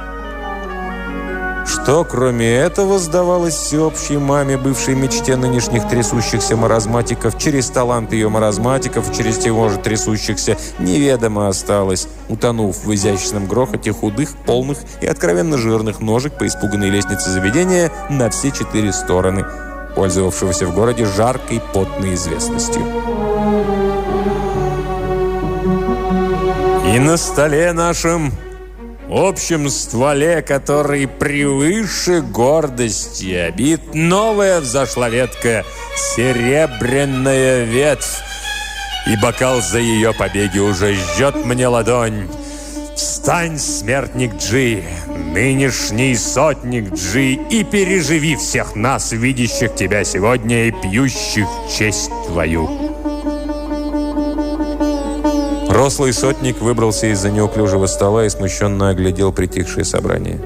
S1: Что, кроме этого, сдавалось всеобщей маме, бывшей мечте нынешних трясущихся маразматиков, через талант ее маразматиков, через того же трясущихся, неведомо осталось, утонув в изящном грохоте худых, полных и откровенно жирных ножек по испуганной лестнице заведения на все 4 стороны, пользовавшегося в городе жаркой потной известностью. И на столе нашем, общем стволе, который превыше гордости обит, новая взошла ветка, серебряная ветвь, и бокал за ее побеги уже жжет мне ладонь. Встань, смертник Джи, нынешний сотник Джи, и переживи всех нас, видящих тебя сегодня и пьющих честь твою. Рослый сотник выбрался из-за неуклюжего стола и смущенно оглядел притихшее собрание.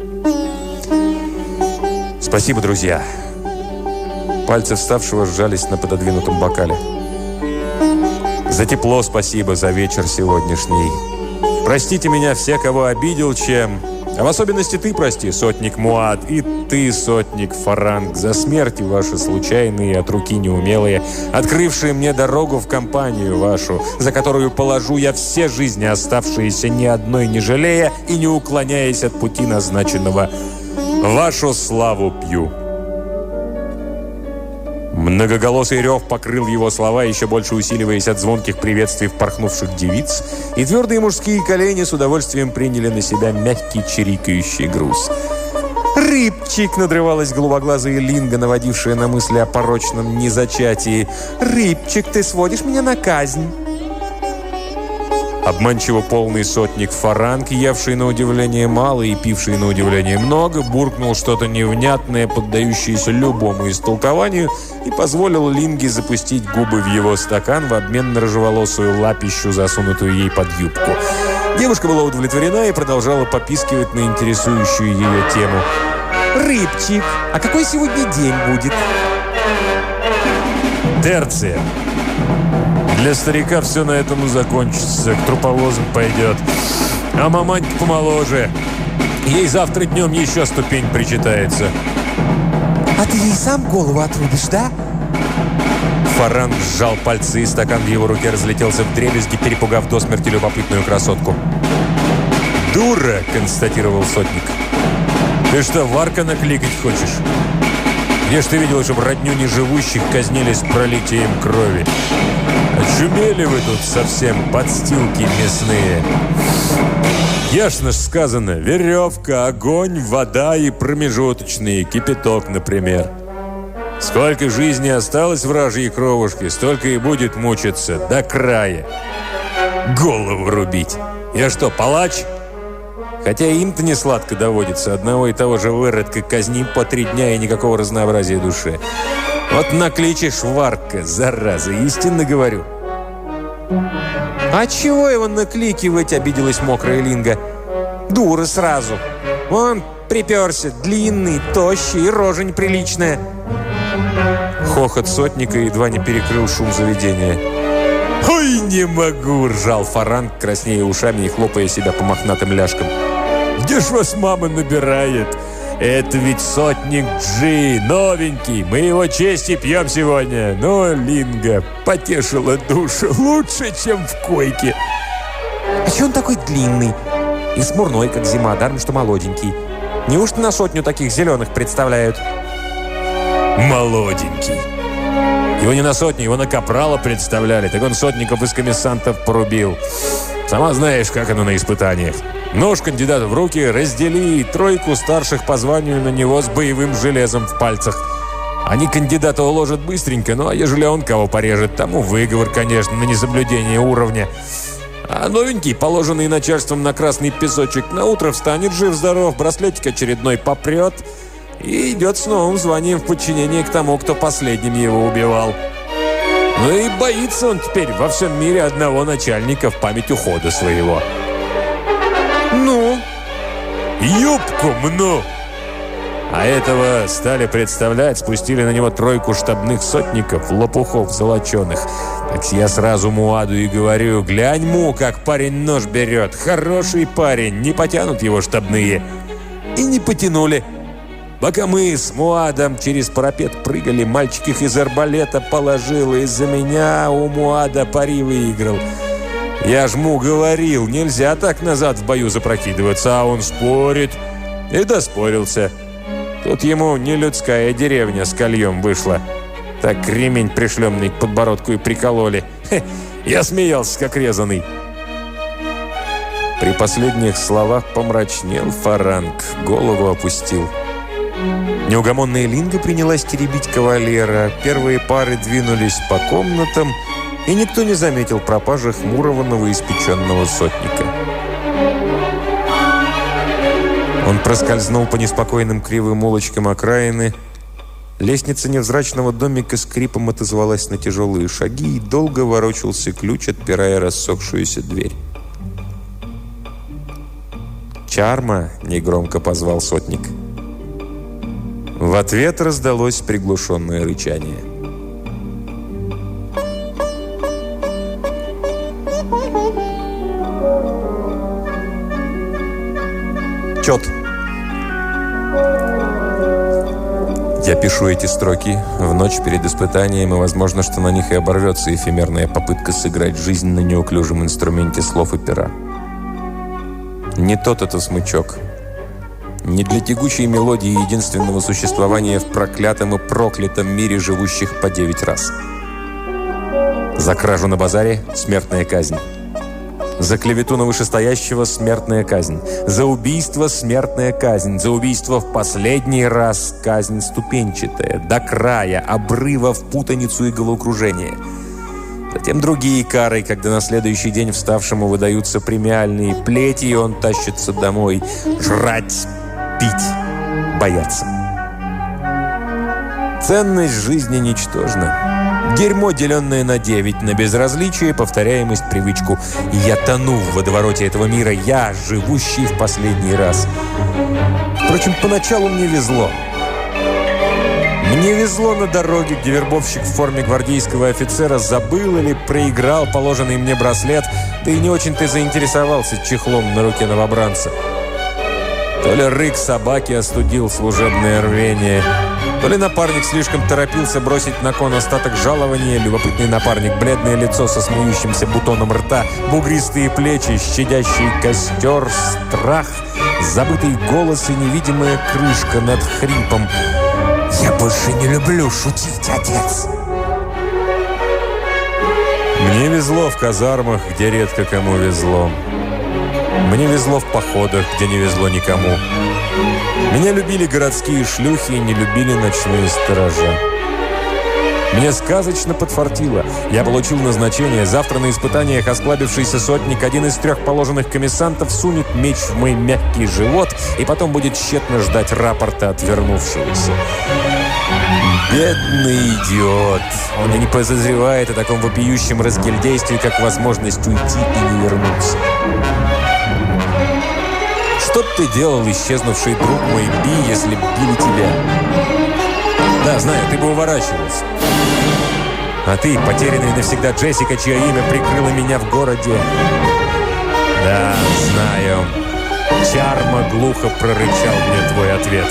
S1: «Спасибо, друзья!» Пальцы вставшего сжались на пододвинутом бокале. «За тепло спасибо, за вечер сегодняшний. Простите меня все, кого обидел, чем... А в особенности ты прости, сотник Муад, и ты, сотник Фаранг, за смерти ваши случайные, от руки неумелые, открывшие мне дорогу в компанию вашу, за которую положу я все жизни оставшиеся, ни одной не жалея и не уклоняясь от пути назначенного. Вашу славу пью». Многоголосый рев покрыл его слова, еще больше усиливаясь от звонких приветствий впорхнувших девиц, и твердые мужские колени с удовольствием приняли на себя мягкий чирикающий груз. «Рыбчик!» — надрывалась голубоглазая Линга, наводившая на мысли о порочном незачатии. «Рыбчик, ты сводишь меня на казнь!» Обманчиво полный сотник Фаранг, евший на удивление мало и пивший на удивление много, буркнул что-то невнятное, поддающееся любому истолкованию, и позволил Линге запустить губы в его стакан в обмен на рыжеволосую лапищу, засунутую ей под юбку. Девушка была удовлетворена и продолжала попискивать на интересующую ее тему.
S2: «Рыбчик, а какой сегодня день будет?»
S1: «Терция. Для старика все на этом и закончится. К труповозам пойдет. А маманька помоложе. Ей завтра днем еще ступень причитается».
S2: «А ты ей сам голову отрубишь, да?»
S1: Фаранг сжал пальцы, и стакан в его руке разлетелся вдребезги, перепугав до смерти любопытную красотку. «Дура!» – констатировал сотник. «Ты что, варка накликать хочешь? Где ж ты видел, чтобы родню неживущих казнили с пролитием крови? Очумели вы тут совсем, подстилки мясные. Ясно ж сказано, веревка, огонь, вода и промежуточные, кипяток, например. Сколько жизни осталось вражьей кровушке, столько и будет мучиться до края. Голову рубить. Я что, палач? Хотя им-то не сладко доводится. Одного и того же выродка казним по 3 дня и никакого разнообразия душе. Вот накличешь варка, зараза, истинно говорю».
S2: «А чего его накликивать?» – обиделась мокрая Линга. «Дура сразу. Он приперся, длинный, тощий и рожа неприличная».
S1: Хохот сотника едва не перекрыл шум заведения. «Ой, не могу!» – ржал Фаранг, краснея ушами и хлопая себя по мохнатым ляжкам. «Где ж вас мама набирает? Это ведь сотник Джи, новенький. Мы его чести пьем сегодня. Ну, Линга, потешила душу лучше, чем в койке».
S2: «А че он такой длинный? И смурной, как зима, даром, что молоденький. Неужто на сотню таких зеленых представляют?»
S1: «Молоденький. Его не на сотню, его на капрала представляли. Так он сотников из комиссантов порубил. Сама знаешь, как оно на испытаниях. Нож кандидата в руки, раздели 3 старших по званию на него с боевым железом в пальцах. Они кандидата уложат быстренько, ну а ежели он кого порежет, тому выговор, конечно, на несоблюдение уровня. А новенький, положенный начальством на красный песочек, на утро встанет жив-здоров, браслетик очередной попрет и идет с новым званием в подчинение к тому, кто последним его убивал. Ну и боится он теперь во всем мире одного начальника в память ухода своего».
S2: «Ну?»
S1: «Юбку мну!» А этого стали представлять, спустили на него 3 штабных сотников, лопухов золоченых. Так я сразу Муаду и говорю: глянь, Му, как парень нож берет. Хороший парень, не потянут его штабные. И не потянули. Пока мы с Муадом через парапет прыгали, мальчик их из арбалета положил, и из-за меня у Муада пари выиграл. Я ж Му говорил, нельзя так назад в бою запрокидываться, а он спорит. И доспорился. Тут ему не людская деревня с кольем вышла. Так ремень пришлемный к подбородку и прикололи. Хе, я смеялся, как резаный. При последних словах помрачнел Фаранг, голову опустил. Неугомонная Линга принялась теребить кавалера. Первые пары двинулись по комнатам, и никто не заметил пропажи хмурого новоиспеченного сотника. Он проскользнул по неспокойным кривым улочкам окраины. Лестница невзрачного домика скрипом отозвалась на тяжелые шаги, и долго ворочался ключ, отпирая рассохшуюся дверь. «Чарма!» — негромко позвал сотник. В ответ раздалось приглушенное рычание. Чет. Я пишу эти строки в ночь перед испытанием, и возможно, что на них и оборвется эфемерная попытка сыграть жизнь на неуклюжем инструменте слов и пера. Не тот это смычок. Не для тягучей мелодии единственного существования в проклятом и проклятом мире живущих по 9 раз. За кражу на базаре – смертная казнь. За клевету на вышестоящего – смертная казнь. За убийство – смертная казнь. За убийство в последний раз – казнь ступенчатая, до края, обрыва в путаницу и головокружение.
S2: Затем другие кары, когда на следующий день вставшему выдаются премиальные плети, и он тащится домой жрать, пить, бояться. Ценность жизни ничтожна. Дерьмо, деленное на 9, на безразличие, повторяемость, привычку. И я тону в водовороте этого мира, я, живущий в последний раз. Впрочем, поначалу мне везло. Мне везло на дороге, где вербовщик в форме гвардейского офицера забыл или проиграл положенный мне браслет, да и не очень-то заинтересовался чехлом на руке новобранца. То ли рык собаки остудил служебное рвение, то ли напарник слишком торопился бросить на кон остаток жалования. Любопытный напарник, бледное лицо со смеющимся бутоном рта, бугристые плечи, щадящий костер, страх, забытый голос и невидимая крышка над хрипом. «Я больше не люблю шутить, отец!» Мне везло в казармах, где редко кому везло. Мне везло в походах, где не везло никому. Меня любили городские шлюхи и не любили ночные сторожа. Мне сказочно подфартило. Я получил назначение. Завтра на испытаниях осклабившийся сотник, один из 3 положенных комиссантов, сунет меч в мой мягкий живот и потом будет тщетно ждать рапорта от вернувшегося. Бедный идиот. Он и не подозревает о таком вопиющем разгильдействе, как возможность уйти и не вернуться. Что б ты делал, исчезнувший друг мой Би, если б били тебя? Да, знаю, ты бы уворачивался. А ты, потерянная навсегда Джессика, чье имя прикрыло меня в городе. Да, знаю. Чарма глухо прорычал мне твой ответ.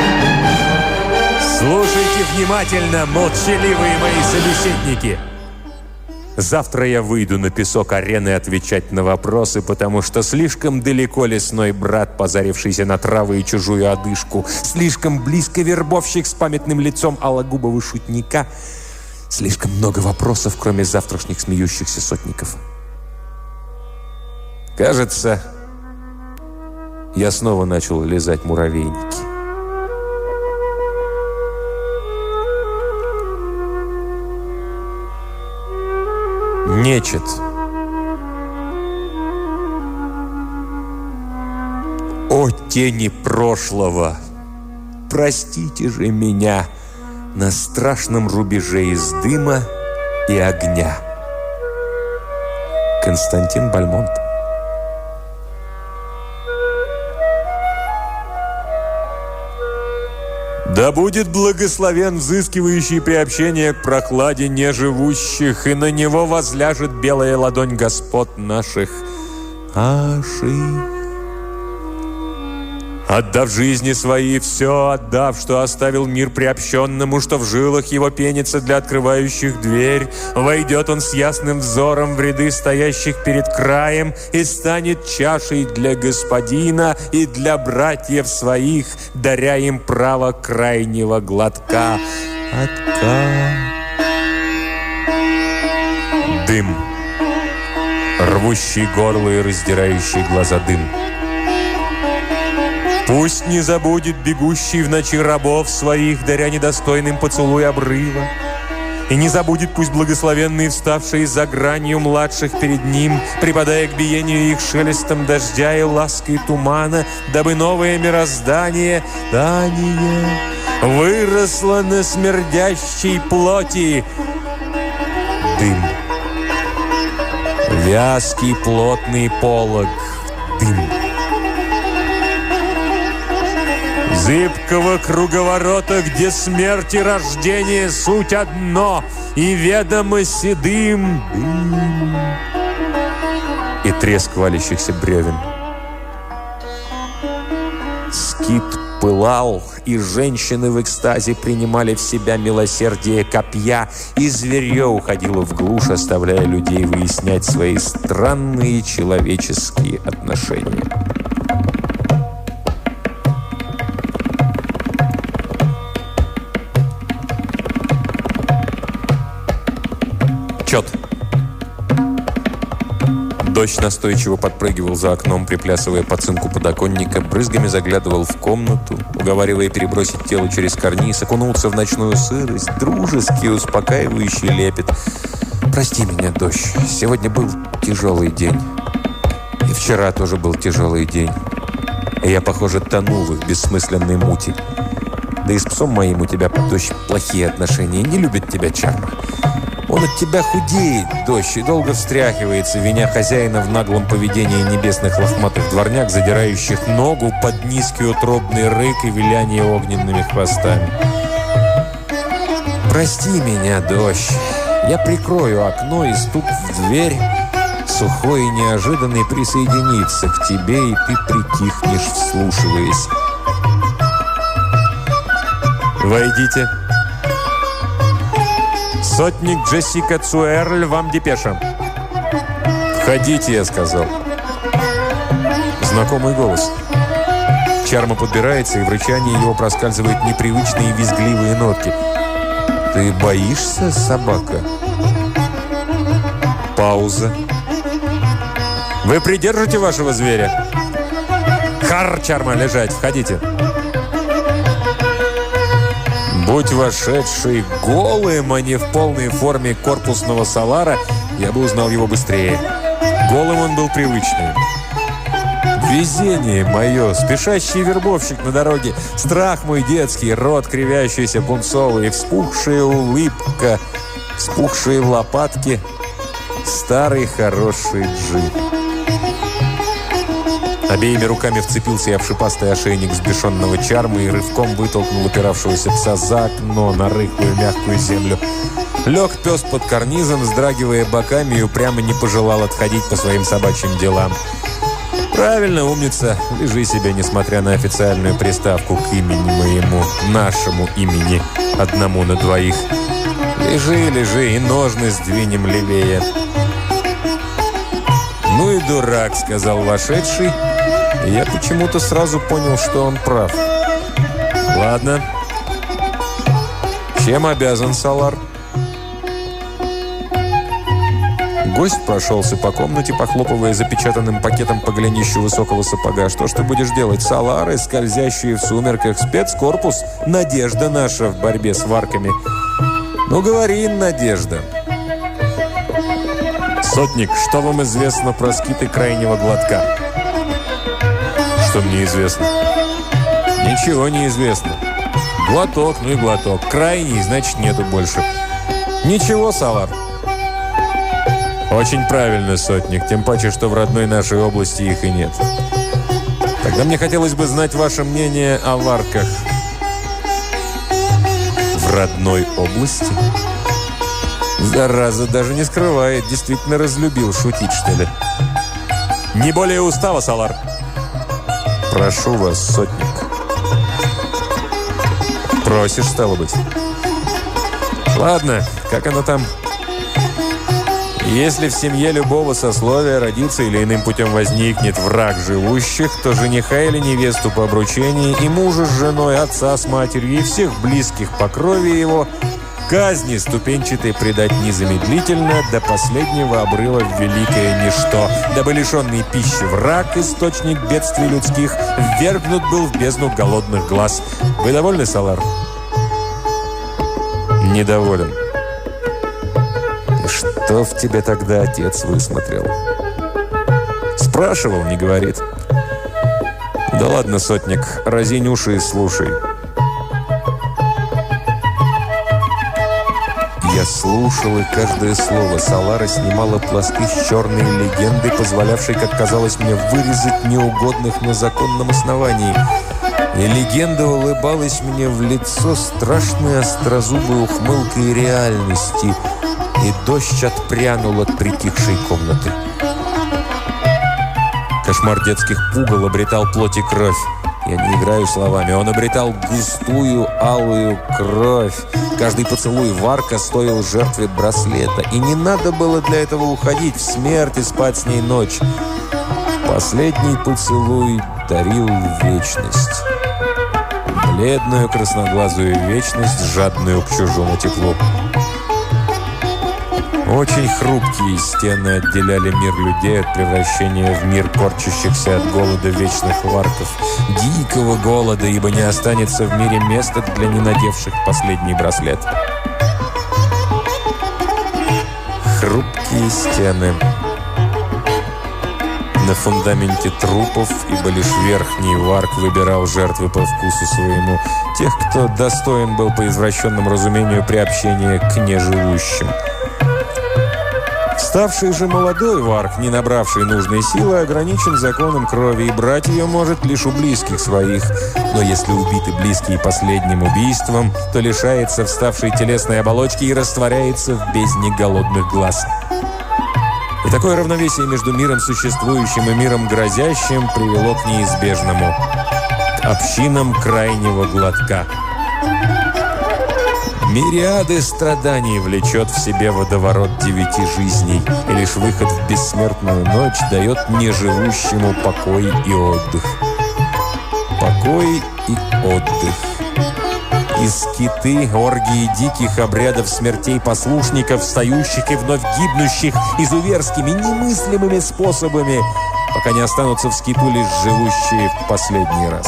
S2: Слушайте внимательно, молчаливые мои собеседники. Завтра я выйду на песок арены отвечать на вопросы, потому что слишком далеко лесной брат, позарившийся на травы и чужую одышку, слишком близко вербовщик с памятным лицом алогубого шутника. Слишком много вопросов, кроме завтрашних смеющихся сотников. Кажется, я снова начал лизать муравейники. Нечет. О, тени прошлого! Простите же меня на страшном рубеже из дыма и огня. Константин Бальмонт. Да будет благословен взыскивающий приобщение к прохладе неживущих, и на него возляжет белая ладонь господ наших. Отдав жизни свои, все отдав, что оставил мир приобщенному, что в жилах его пенится для открывающих дверь, войдет он с ясным взором в ряды стоящих перед краем и станет чашей для господина и для братьев своих, даря им право крайнего глотка. Дым, рвущий горло и раздирающий глаза дым. Пусть не забудет бегущий в ночи рабов своих, даря недостойным поцелуй обрыва. И не забудет пусть благословенные, вставшие за гранью младших перед ним, припадая к биению их шелестом дождя и лаской тумана, дабы новое мироздание, выросло на смердящей плоти. Дым. Вязкий плотный полог. Дым. Зыбкого круговорота, где смерть и рождение суть одно, и ведомо седым дым и треск валящихся бревен. Скит пылал, и женщины в экстазе принимали в себя милосердие копья, и зверье уходило в глушь, оставляя людей выяснять свои странные человеческие отношения. Чет. Дождь настойчиво подпрыгивал за окном, приплясывая по цинку подоконника, брызгами заглядывал в комнату, уговаривая перебросить тело через карниз, окунулся в ночную сырость, дружеский, успокаивающий лепет. Прости меня, дождь. Сегодня был тяжелый день. И вчера тоже был тяжелый день. И я, похоже, тону в их бессмысленной мути. Да и с псом моим у тебя, дождь, плохие отношения. Не любит тебя Чарма. Он от тебя худеет, дождь, и долго встряхивается, виня хозяина в наглом поведении небесных лохматых дворняг, задирающих ногу под низкий утробный рык и виляние огненными хвостами. Прости меня, дождь. Я прикрою окно, и стук в дверь, сухой и неожиданный, присоединится к тебе, и ты притихнешь, вслушиваясь. «Войдите». «Сотник Джессика Цуэрль, вам депеша». «Входите», — я сказал. Знакомый голос. Чарма подбирается, и в рычании его проскальзывают непривычные визгливые нотки. «Ты боишься, собака?» Пауза. «Вы придержите вашего зверя?» «Хар, Чарма, лежать! Входите!» Будь вошедший голым, а не в полной форме корпусного салара, я бы узнал его быстрее. Голым он был привычный. Везение мое, спешащий вербовщик на дороге, страх мой детский, рот кривящийся пунцовый, вспухшая улыбка, вспухшие лопатки, старый хороший джип. Обеими руками вцепился я в шипастый ошейник взбешенного Чармы и рывком вытолкнул упиравшегося пса за окно на рыхлую мягкую землю. Лег пес под карнизом, вздрагивая боками, и упрямо не пожелал отходить по своим собачьим делам. «Правильно, умница. Лежи себе, несмотря на официальную приставку к имени моему, нашему имени, одному на двоих. Лежи, лежи, и ножны сдвинем левее». «Ну и дурак», — сказал вошедший, и я почему-то сразу понял, что он прав. «Ладно. Чем обязан, Салар?» Гость прошелся по комнате, похлопывая запечатанным пакетом по голенищу высокого сапога. «Что ж ты будешь делать? Салары, скользящие в сумерках, спецкорпус, надежда наша в борьбе с варками». «Ну, говори, Надежда». «Сотник, что вам известно про скиты крайнего глотка?» «Что мне известно?» «Ничего не известно. Глоток, ну и глоток. Крайний, значит, нету больше». «Ничего, Салар». «Очень правильно, Сотник, тем паче, что в родной нашей области их и нет. Тогда мне хотелось бы знать ваше мнение о варках». «В родной области?» Зараза, даже не скрывает. Действительно разлюбил шутить, что ли. «Не более устава, Салар». «Прошу вас, Сотник». «Просишь, стало быть». «Ладно, как оно там?» «Если в семье любого сословия родится или иным путем возникнет враг живущих, то жениха или невесту по обручении и мужа с женой, отца с матерью и всех близких по крови его казни ступенчатой предать незамедлительно до последнего обрыва в великое ничто, дабы лишенный пищи враг, источник бедствий людских, ввергнут был в бездну голодных глаз. Вы довольны, Салар?» «Недоволен». «Что в тебе тогда отец высмотрел?» «Спрашивал, не говорит». «Да ладно, Сотник, разинь уши и слушай». Я слушал, и каждое слово Салара снимало пласты с черной легенды, позволявшей, как казалось мне, вырезать неугодных на законном основании. И легенда улыбалась мне в лицо страшной острозубой ухмылкой реальности, и дождь отпрянул от притихшей комнаты. Кошмар детских пугал обретал плоть и кровь. Я не играю словами. Он обретал густую алую кровь. Каждый поцелуй варка стоил жертве браслета. И не надо было для этого уходить в смерть и спать с ней ночь. Последний поцелуй дарил вечность. Бледную красноглазую вечность, жадную к чужому теплу. Очень хрупкие стены отделяли мир людей от превращения в мир корчащихся от голода вечных варков. Дикого голода, ибо не останется в мире места для ненадевших последний браслет. Хрупкие стены. На фундаменте трупов, ибо лишь верхний Варк выбирал жертвы по вкусу своему, тех, кто достоин был по извращенному разумению приобщения к неживущим. Ставший же молодой Варк, не набравший нужной силы, ограничен законом крови, и брать ее может лишь у близких своих. Но если убиты близкие последним убийством, то лишается вставшей телесной оболочки и растворяется в бездне голодных глаз. И такое равновесие между миром существующим и миром грозящим привело к неизбежному – к общинам крайнего глотка. Мириады страданий влечет в себе водоворот 9 жизней, и лишь выход в бессмертную ночь дает неживущему покой и отдых. Покой и отдых. И скиты, оргии диких обрядов смертей послушников, встающих и вновь гибнущих изуверскими, немыслимыми способами, пока не останутся в скиту лишь живущие в последний раз.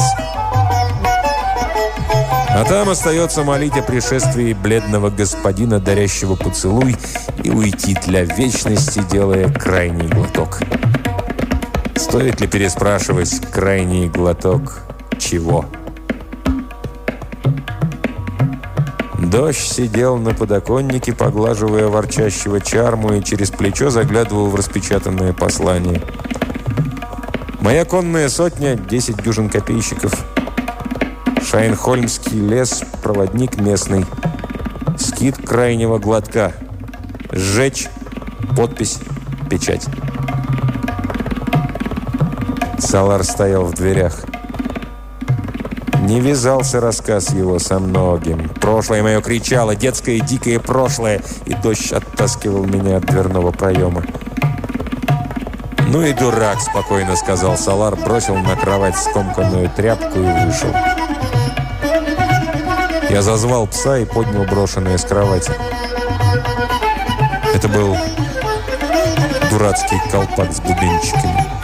S2: А там остается молить о пришествии бледного господина, дарящего поцелуй, и уйти для вечности, делая крайний глоток. Стоит ли переспрашивать крайний глоток чего? Дождь сидел на подоконнике, поглаживая ворчащего чарму, и через плечо заглядывал в распечатанное послание. «Моя конная сотня, 10 дюжин копейщиков. Шайнхольмский лес, проводник местный. Скит крайнего глотка. Сжечь, подпись, печать». Салар стоял в дверях. Не вязался рассказ его со многим. Прошлое мое кричало, детское дикое прошлое, и дождь оттаскивал меня от дверного проема. «Ну и дурак», — спокойно сказал Салар, бросил на кровать скомканную тряпку и вышел. Я зазвал пса и поднял брошенное с кровати. Это был дурацкий колпак с бубенчиками.